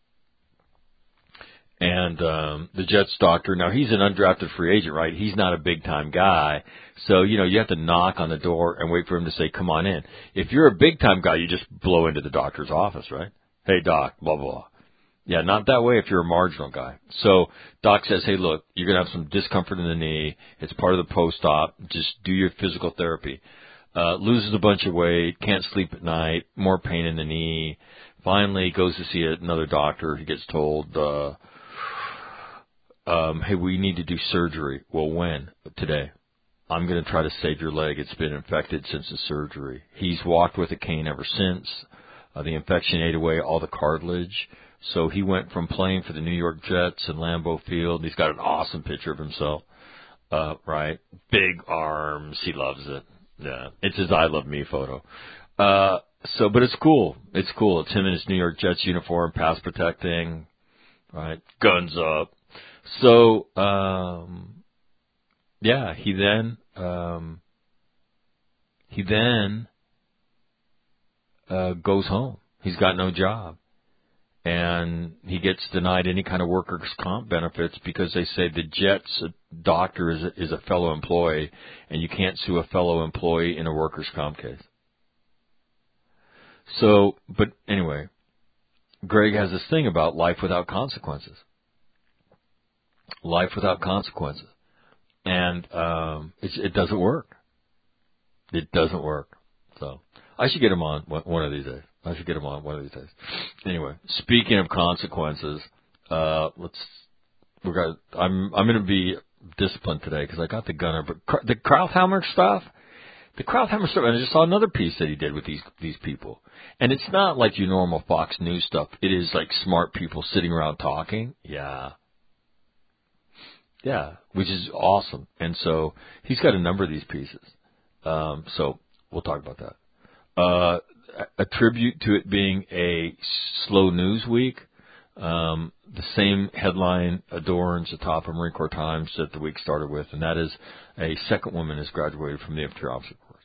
And um, the Jets doctor, now he's an undrafted free agent, right? He's not a big-time guy. So, you know, you have to knock on the door and wait for him to say, come on in. If you're a big-time guy, you just blow into the doctor's office, right? Hey, doc, blah, blah, blah. Yeah, not that way if you're a marginal guy. So doc says, hey, look, you're going to have some discomfort in the knee. It's part of the post-op. Just do your physical therapy. Uh, loses a bunch of weight, can't sleep at night, more pain in the knee. Finally goes to see another doctor. He gets told, uh, Um, hey, we need to do surgery. Well, when? Today. I'm going to try to save your leg. It's been infected since the surgery. He's walked with a cane ever since. Uh, the infection ate away all the cartilage. So he went from playing for the New York Jets in Lambeau Field. He's got an awesome picture of himself. Uh, right? Big arms. He loves it. Yeah. It's his I Love Me photo. Uh, so, but it's cool. It's cool. It's him in his New York Jets uniform, pass protecting. Right? Guns up. So, um, yeah, he then, um, he then, uh, goes home. He's got no job. And he gets denied any kind of workers' comp benefits because they say the Jets doctor is a, is a fellow employee and you can't sue a fellow employee in a workers' comp case. So, but anyway, Greg has this thing about life without consequences. Life without consequences. And um, it, it doesn't work. It doesn't work. So I should get him on one, one of these days. I should get him on one of these days. Anyway, speaking of consequences, uh, let's. We're gonna. I'm. I'm going to be disciplined today because I got the gunner. But the Krauthammer stuff, the Krauthammer stuff, and I just saw another piece that he did with these these people. And it's not like your normal Fox News stuff. It is like smart people sitting around talking. Yeah. Yeah, which is awesome. And so he's got a number of these pieces. Um, so we'll talk about that. Uh, a tribute to it being a slow news week. Um, the same headline adorns the top of Marine Corps Times that the week started with, and that is a second woman has graduated from the infantry officer course.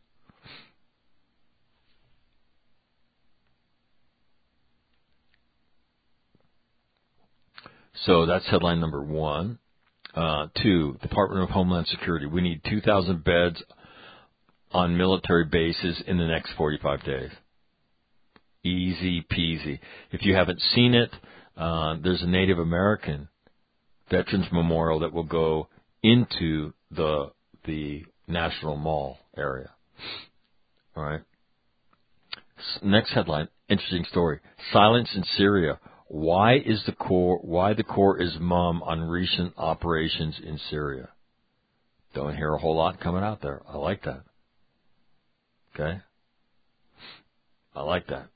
So that's headline number one. Uh, two, Department of Homeland Security. We need two thousand beds on military bases in the next forty-five days. Easy peasy. If you haven't seen it, uh, there's a Native American Veterans Memorial that will go into the the National Mall area. All right. Next headline, interesting story. Silence in Syria. Why is the Corps, why the Corps is mum on recent operations in Syria? Don't hear a whole lot coming out there. I like that. Okay? I like that.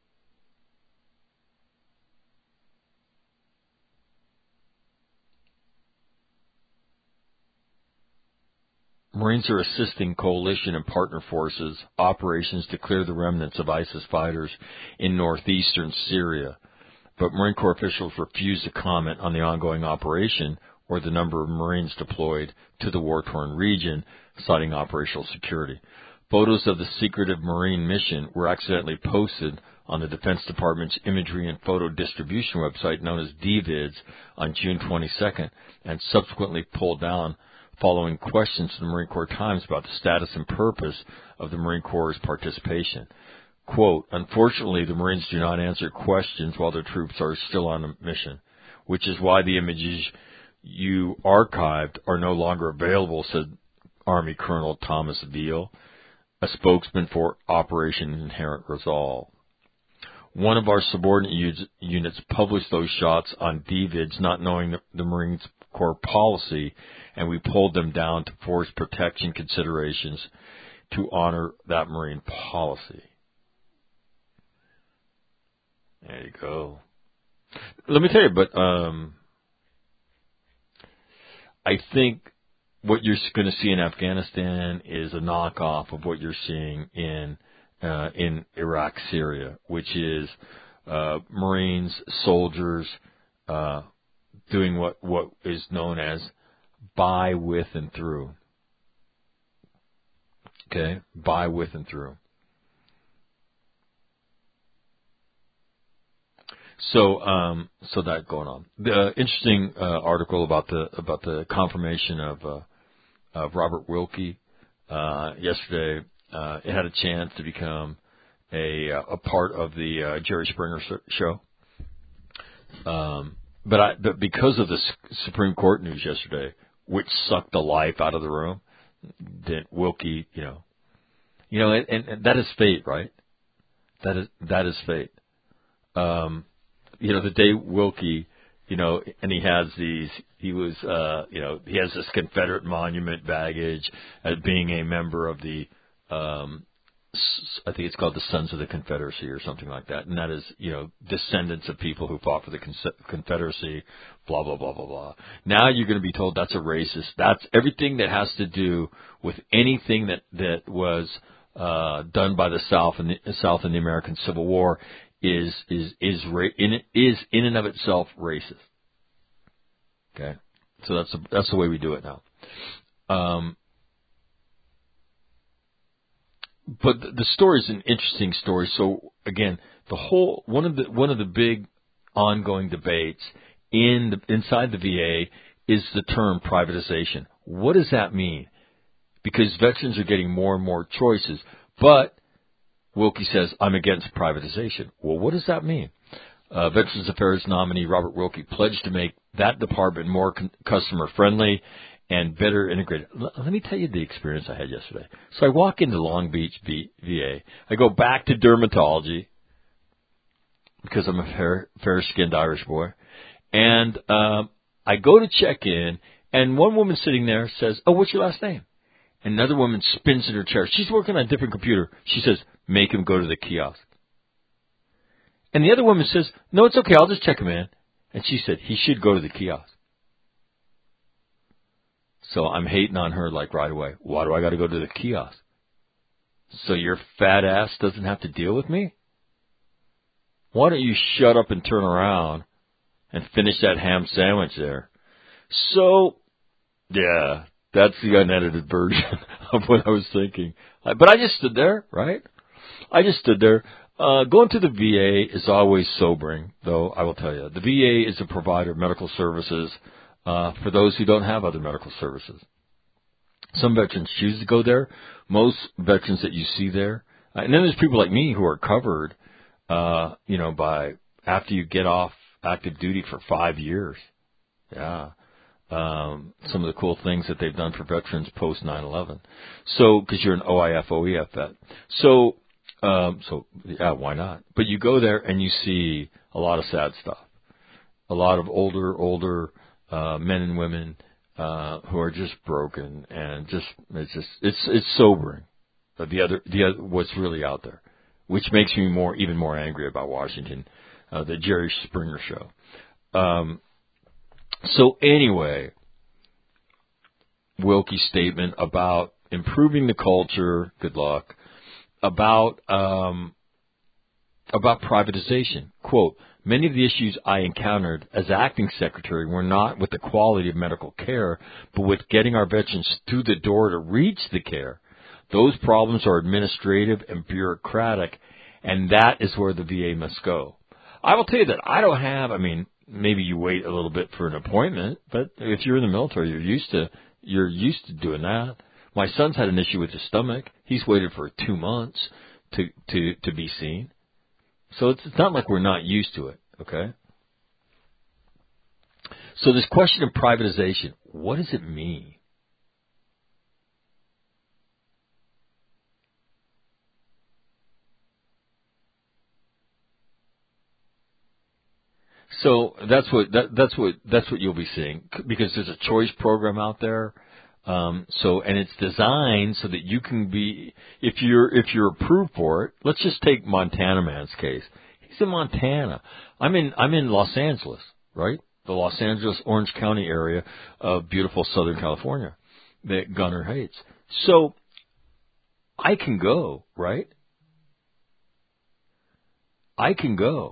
Marines are assisting coalition and partner forces operations to clear the remnants of ISIS fighters in northeastern Syria. But Marine Corps officials refuse to comment on the ongoing operation or the number of Marines deployed to the war-torn region, citing operational security. Photos of the secretive Marine mission were accidentally posted on the Defense Department's imagery and photo distribution website known as D VIDS on June twenty-second and subsequently pulled down following questions to the Marine Corps Times about the status and purpose of the Marine Corps' participation. Quote, unfortunately, the Marines do not answer questions while their troops are still on a mission, which is why the images you archived are no longer available, said Army Colonel Thomas Veal, a spokesman for Operation Inherent Resolve. One of our subordinate units published those shots on D VIDS, not knowing the, the Marine Corps policy, and we pulled them down to force protection considerations to honor that Marine policy. There you go. Let me tell you, but um, I think what you're going to see in Afghanistan is a knockoff of what you're seeing in uh, in Iraq, Syria, which is uh, Marines, soldiers uh, doing what, what is known as by, with, and through. Okay? By, with, and through. So, um, so that going on. The uh, interesting uh, article about the about the confirmation of uh, of Robert Wilkie uh, yesterday. Uh, it had a chance to become a a part of the uh, Jerry Springer show. Um, but I but because of the Supreme Court news yesterday, which sucked the life out of the room, that Wilkie, you know, you know, and, and, and that is fate, right? That is that is fate. Um, You know, the day Wilkie, you know, and he has these, he was, uh, you know, he has this Confederate monument baggage as being a member of the, um, I think it's called the Sons of the Confederacy or something like that. And that is, you know, descendants of people who fought for the Confederacy, blah, blah, blah, blah, blah. Now you're going to be told that's a racist. That's everything that has to do with anything that, that was, uh, done by the South and the South in the American Civil War is is is in is in and of itself racist. Okay, so that's the, that's the way we do it now. Um, but the, the story is an interesting story. So again, the whole one of the one of the big ongoing debates in the, inside the V A is the term privatization. What does that mean? Because veterans are getting more and more choices, but Wilkie says, I'm against privatization. Well, what does that mean? Uh, Veterans Affairs nominee Robert Wilkie pledged to make that department more con- customer-friendly and better integrated. L- let me tell you the experience I had yesterday. So I walk into Long Beach v- V A. I go back to dermatology because I'm a fair, fair-skinned Irish boy. And um, I go to check in, and one woman sitting there says, oh, what's your last name? Another woman spins in her chair. She's working on a different computer. She says, make him go to the kiosk. And the other woman says, no, it's okay. I'll just check him in. And she said, he should go to the kiosk. So I'm hating on her like right away. Why do I got to go to the kiosk? So your fat ass doesn't have to deal with me? Why don't you shut up and turn around and finish that ham sandwich there? So, yeah. That's the unedited version of what I was thinking. But I just stood there, right? I just stood there. Uh, going to the V A is always sobering, though, I will tell you. The V A is a provider of medical services uh, for those who don't have other medical services. Some veterans choose to go there. Most veterans that you see there, uh, and then there's people like me who are covered, uh, you know, by after you get off active duty for five years. Yeah. Um, some of the cool things that they've done for veterans post nine eleven. So, because you're an O I F, O E F vet. So, um, so, yeah, why not? But you go there and you see a lot of sad stuff. A lot of older, older, uh, men and women, uh, who are just broken, and just it's just it's it's sobering. But the other the other what's really out there, which makes me more even more angry about Washington, uh, the Jerry Springer show. Um, so anyway, Wilkie's statement about improving the culture. Good luck. About um, about privatization. Quote, many of the issues I encountered as acting secretary were not with the quality of medical care, but with getting our veterans through the door to reach the care. Those problems are administrative and bureaucratic, and that is where the V A must go. I will tell you that I don't have, I mean, maybe you wait a little bit for an appointment, but if you're in the military, you're used to, you're used to doing that. My son's had an issue with his stomach. He's waited for two months to, to, to be seen. So it's, it's not like we're not used to it, okay? So this question of privatization, what does it mean? So that's what that, that's what that's what you'll be seeing, because there's a choice program out there. Um, so and it's designed so that you can be, if you're if you're approved for it. Let's just take Montana man's case. He's in Montana. I'm in I'm in Los Angeles, right? The Los Angeles Orange County area of beautiful Southern California that Gunner hates. So I can go, right? I can go.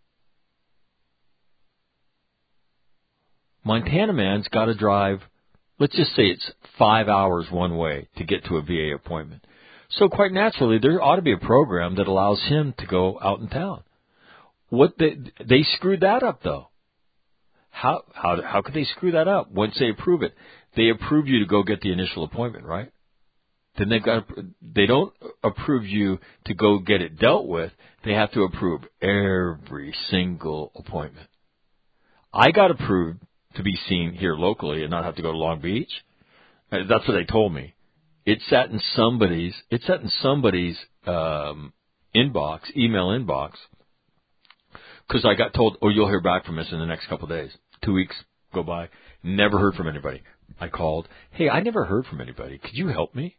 Montana man's got to drive, let's just say it's five hours one way to get to a V A appointment. So quite naturally, there ought to be a program that allows him to go out in town. What they, they screwed that up, though. How, how, how could they screw that up? Once they approve it, they approve you to go get the initial appointment, right? Then they've got, they don't approve you to go get it dealt with. They have to approve every single appointment. I got approved to be seen here locally and not have to go to Long Beach. That's what they told me. It sat in somebody's, it sat in somebody's, um, inbox, email inbox, because I got told, oh, you'll hear back from us in the next couple of days. Two weeks go by. Never heard from anybody. I called. Hey, I never heard from anybody. Could you help me?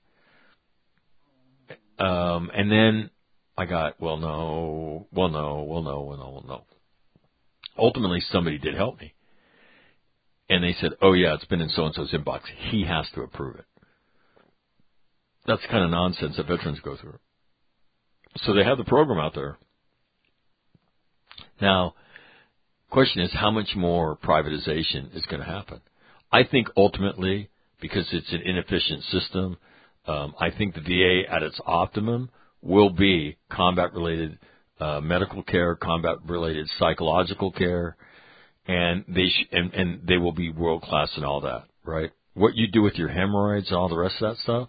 Um, and then I got, well, no, well, no, well, no, well, no, well, no. Ultimately, somebody did help me. And they said, oh, yeah, it's been in so-and-so's inbox. He has to approve it. That's the kind of nonsense that veterans go through. So they have the program out there. Now, question is, how much more privatization is going to happen? I think ultimately, because it's an inefficient system, um, I think the V A at its optimum will be combat-related uh, medical care, combat-related psychological care, and they sh- and, and they will be world class in all that, right? What you do with your hemorrhoids and all the rest of that stuff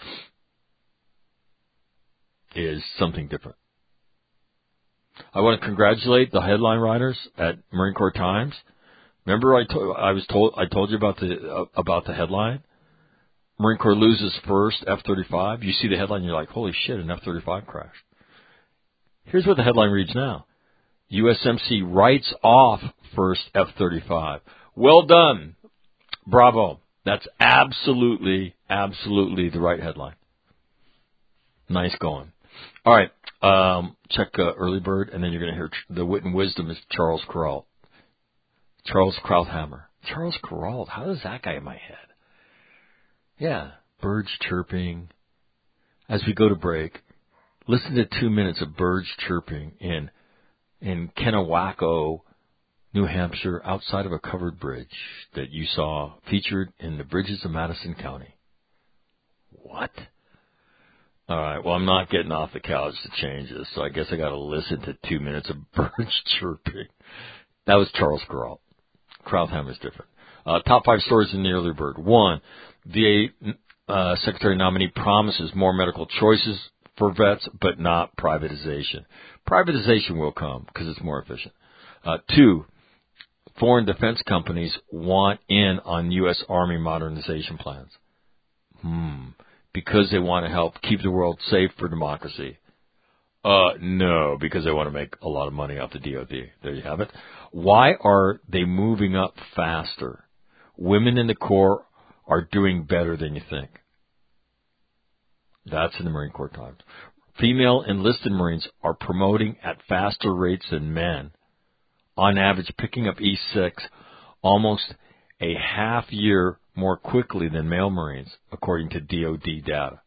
is something different. I want to congratulate the headline writers at Marine Corps Times. Remember, I told I was told I told you about the uh, about the headline. Marine Corps loses first F thirty-five. You see the headline, you're like, holy shit, an F thirty-five crashed. Here's what the headline reads now. U S M C writes off first F thirty-five. Well done. Bravo. That's absolutely, absolutely the right headline. Nice going. All right. Um, check uh, Early Bird, and then you're going to hear tr- the wit and wisdom is Charles Kuralt. Charles Krauthammer. Charles Kuralt. How is that guy in my head? Yeah. Birds chirping. As we go to break, listen to two minutes of birds chirping in in Kennewaco, New Hampshire, outside of a covered bridge that you saw featured in the Bridges of Madison County. What? All right, well, I'm not getting off the couch to change this, so I guess I got to listen to two minutes of birds chirping. That was Charles Kuralt. Krauthammer's different. Uh, top five stories in the Early Bird. One, V A uh, Secretary nominee promises more medical choices for vets, but not privatization. Privatization will come because it's more efficient. Uh, two, foreign defense companies want in on U S Army modernization plans. Hmm. Because they want to help keep the world safe for democracy. Uh, no, because they want to make a lot of money off the D O D. There you have it. Why are they moving up faster? women in the Corps are doing better than you think. That's in the Marine Corps Times. Female enlisted Marines are promoting at faster rates than men, on average picking up E six almost a half year more quickly than male Marines, according to D O D data.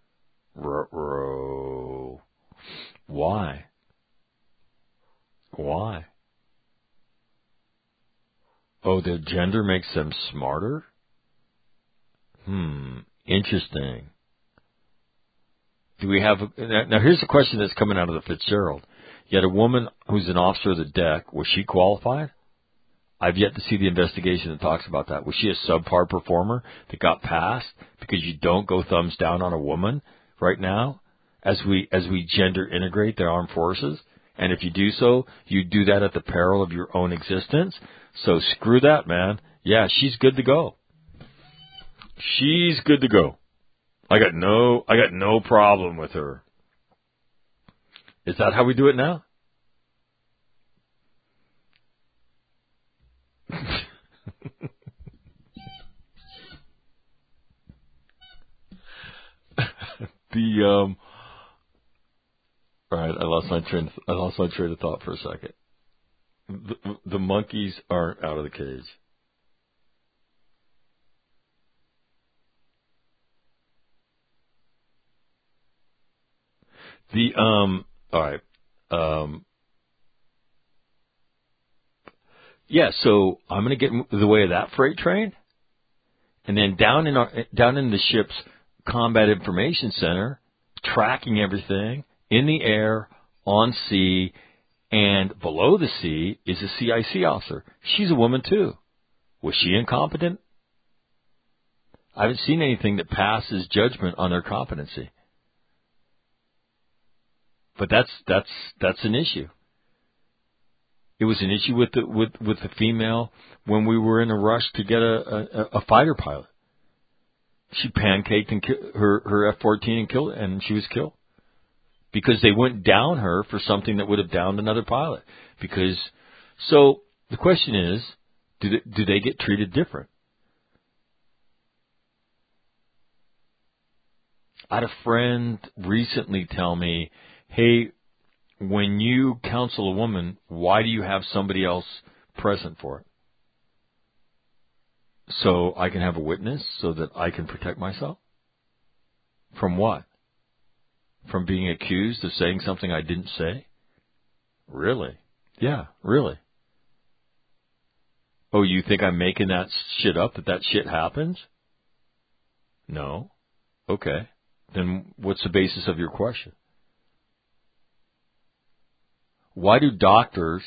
Ruh-roh. Why? Why? Oh, their gender makes them smarter? Hmm, interesting. Do we have, a, now here's a question that's coming out of the Fitzgerald. You had a woman who's an officer of the deck. Was she qualified? I've yet to see the investigation that talks about that. Was she a subpar performer that got passed because you don't go thumbs down on a woman right now as we, as we gender integrate the armed forces? And if you do so, you do that at the peril of your own existence. So screw that, man. Yeah, she's good to go. She's good to go. I got no, I got no problem with her. Is that how we do it now? the um. All right, I lost my train. I lost my train of thought for a second. The, the monkeys aren't out of the cage. The um. All right. Um. Yeah. So I'm going to get in the way of that freight train, and then down in our down in the ship's combat information center, tracking everything in the air, on sea, and below the sea is a C I C officer. She's a woman too. Was she incompetent? I haven't seen anything that passes judgment on their competency. But that's that's that's an issue. It was an issue with the with with the female when we were in a rush to get a a, a fighter pilot. She pancaked and ki- her her F fourteen and killed, and she was killed because they went down her for something that would have downed another pilot. Because so the question is, do they, do they get treated different? I had a friend recently tell me, hey, when you counsel a woman, why do you have somebody else present for it? So I can have a witness so that I can protect myself? From what? From being accused of saying something I didn't say? Really? Yeah, really. Oh, you think I'm making that shit up, that that shit happens? No. Okay. Then what's the basis of your question? Why do doctors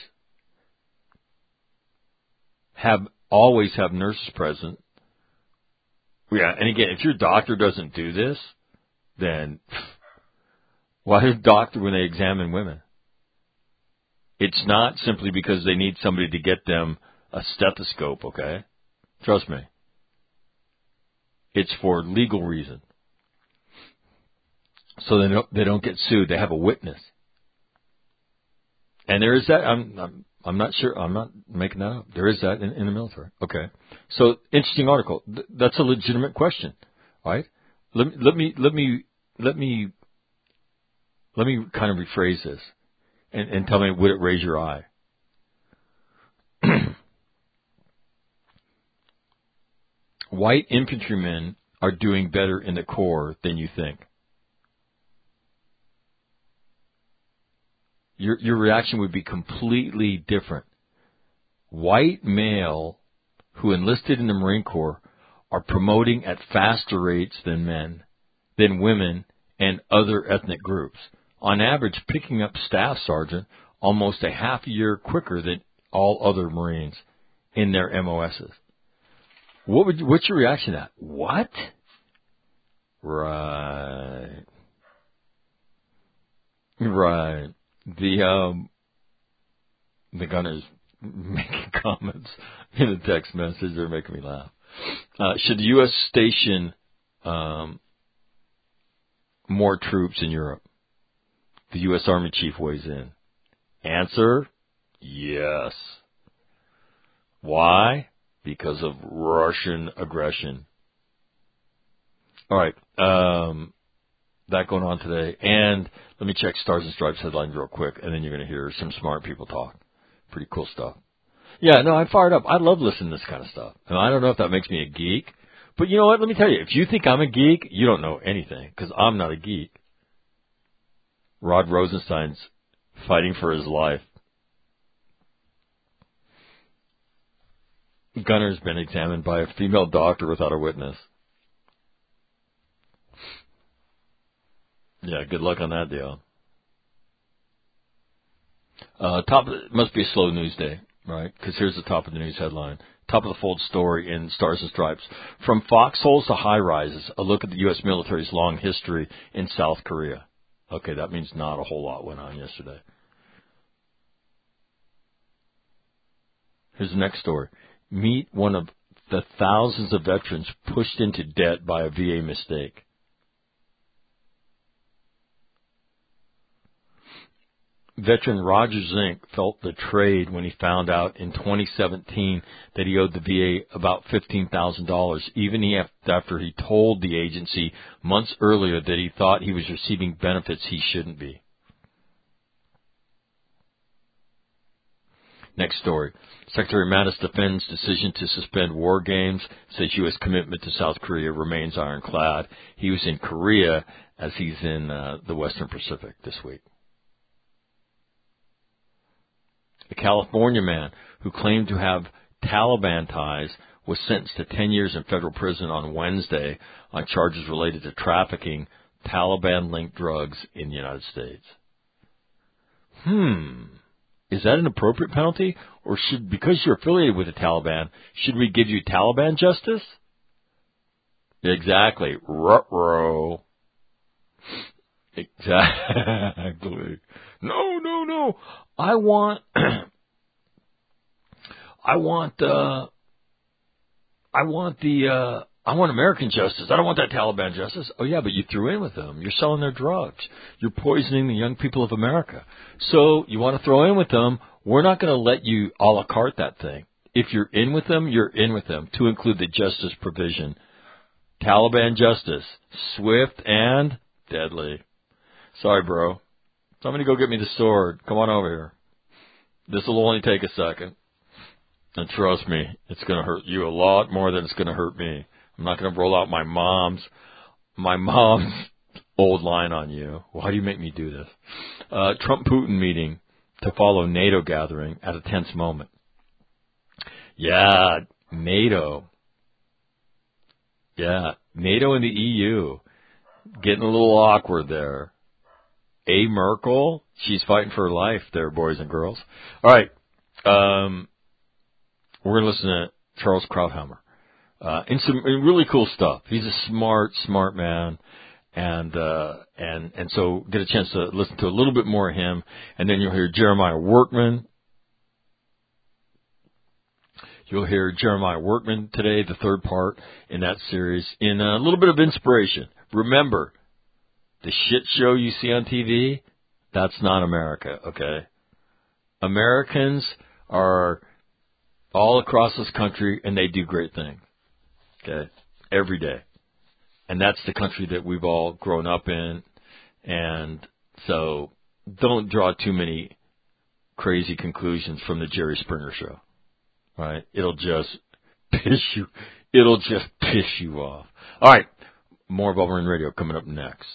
have always have nurses present? Yeah, and again, if your doctor doesn't do this, then why does doctor when they examine women? It's not simply because they need somebody to get them a stethoscope, okay? Trust me. It's for legal reason. So they don't, they don't get sued. They have a witness. And there is that. I'm, I'm, I'm not sure. I'm not making that up. There is that in, in the military. Okay. So interesting article. Th- that's a legitimate question. All right. Let me, let me, let me, let me, let me kind of rephrase this and, and tell me, would it raise your eye? White infantrymen are doing better in the Corps than you think. Your your reaction would be completely different. White male who enlisted in the Marine Corps are promoting at faster rates than men, than women, and other ethnic groups. On average, picking up staff sergeant almost a half a year quicker than all other Marines in their M O Ss. What would what's your reaction to that? What? Right. Right. The um, the gunner's making comments in a text message. They're making me laugh. Uh, should the U S station um, more troops in Europe? The U S Army chief weighs in. Answer: yes. Why? because of Russian aggression. All right. Um, that going on today. And let me check Stars and Stripes headlines real quick, and then you're going to hear some smart people talk. Pretty cool stuff. Yeah, no, I'm fired up. I love listening to this kind of stuff. And I don't know if that makes me a geek. But you know what? Let me tell you, if you think I'm a geek, you don't know anything, because I'm not a geek. Rod Rosenstein's fighting for his life. Gunner's been examined by a female doctor without a witness. Yeah, good luck on that deal. Uh, top of, it must be a slow news day, right? Because here's the top of the news headline. Top of the fold story in Stars and Stripes. From foxholes to high-rises, a look at the U S military's long history in South Korea. Okay, that means not a whole lot went on yesterday. Here's the next story. Meet one of the thousands of veterans pushed into debt by a V A mistake. Veteran Roger Zink felt betrayed when he found out in twenty seventeen that he owed the V A about fifteen thousand dollars, even after he told the agency months earlier that he thought he was receiving benefits he shouldn't be. Next story. Secretary Mattis defends decision to suspend war games, says U S commitment to South Korea remains ironclad. He was in Korea as he's in uh, the Western Pacific this week. A California man who claimed to have Taliban ties was sentenced to ten years in federal prison on Wednesday on charges related to trafficking Taliban-linked drugs in the United States. Hmm. Is that an appropriate penalty? Or should, because you're affiliated with the Taliban, should we give you Taliban justice? Exactly. Ruh-roh. Exactly. No, no, no. I want, I want, uh, I want the, uh, I want American justice. I don't want that Taliban justice. Oh yeah, but you threw in with them. You're selling their drugs. You're poisoning the young people of America. So you want to throw in with them. We're not going to let you a la carte that thing. If you're in with them, you're in with them, to include the justice provision. Taliban justice, swift and deadly. Sorry, bro. Somebody go get me the sword. Come on over here. This will only take a second. And trust me, it's going to hurt you a lot more than it's going to hurt me. I'm not going to roll out my mom's, my mom's old line on you. Why do you make me do this? Uh, Trump-Putin meeting to follow NATO gathering at a tense moment. Yeah, NATO. Yeah, NATO and the E U. Getting a little awkward there. A. Merkel, she's fighting for her life there, boys and girls. All right. Um, we're going to listen to Charles Krauthammer. Uh, and some really cool stuff. He's a smart, smart man. And, uh, and, and so get a chance to listen to a little bit more of him. And then you'll hear Jeremiah Workman. You'll hear Jeremiah Workman today, the third part in that series, in a little bit of inspiration. Remember, the shit show you see on T V, that's not America, okay? Americans are all across this country, and they do great things, okay, every day. And that's the country that we've all grown up in. And so don't draw too many crazy conclusions from the Jerry Springer show, right? It'll just piss you, it'll just piss you off. All right, more of All-Marine Radio coming up next.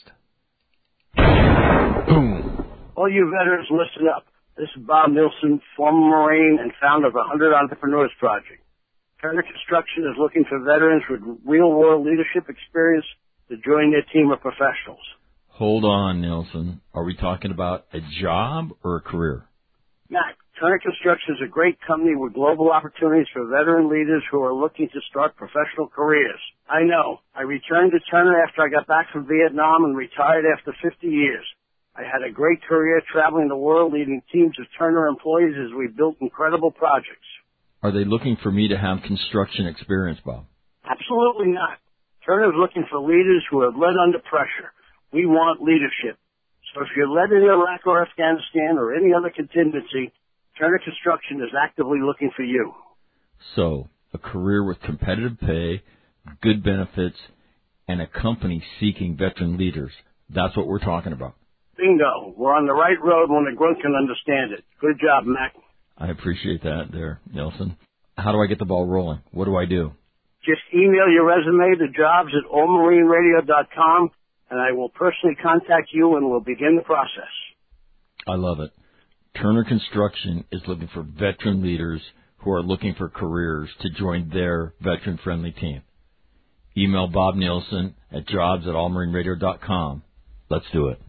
Boom. All you veterans, listen up. This is Bob Nilsson, former Marine and founder of the one hundred Entrepreneurs Project. Turner Construction is looking for veterans with real-world leadership experience to join their team of professionals. Hold on, Nilsson. Are we talking about a job or a career? Matt, Turner Construction is a great company with global opportunities for veteran leaders who are looking to start professional careers. I know. I returned to Turner after I got back from Vietnam and retired after fifty years. I had a great career traveling the world leading teams of Turner employees as we built incredible projects. Are they looking for me to have construction experience, Bob? Absolutely not. Turner is looking for leaders who have led under pressure. We want leadership. So if you're led in Iraq or Afghanistan or any other contingency, Turner Construction is actively looking for you. So, a career with competitive pay, good benefits, and a company seeking veteran leaders. That's what we're talking about. Bingo. We're on the right road when the grunt can understand it. Good job, Mac. I appreciate that there, Nelson. How do I get the ball rolling? What do I do? Just email your resume to jobs at all marine radio dot com, and I will personally contact you and we'll begin the process. I love it. Turner Construction is looking for veteran leaders who are looking for careers to join their veteran-friendly team. Email Bob Nielsen at jobs at all marine radio dot com. Let's do it.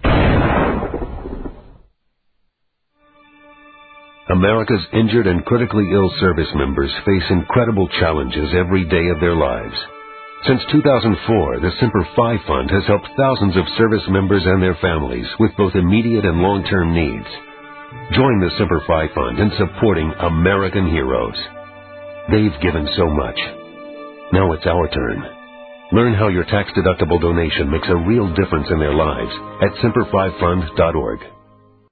America's injured and critically ill service members face incredible challenges every day of their lives. Since two thousand four, the Semper Fi Fund has helped thousands of service members and their families with both immediate and long-term needs. Join the Semper Fi Fund in supporting American heroes. They've given so much. Now it's our turn. Learn how your tax-deductible donation makes a real difference in their lives at semper fi fund dot org.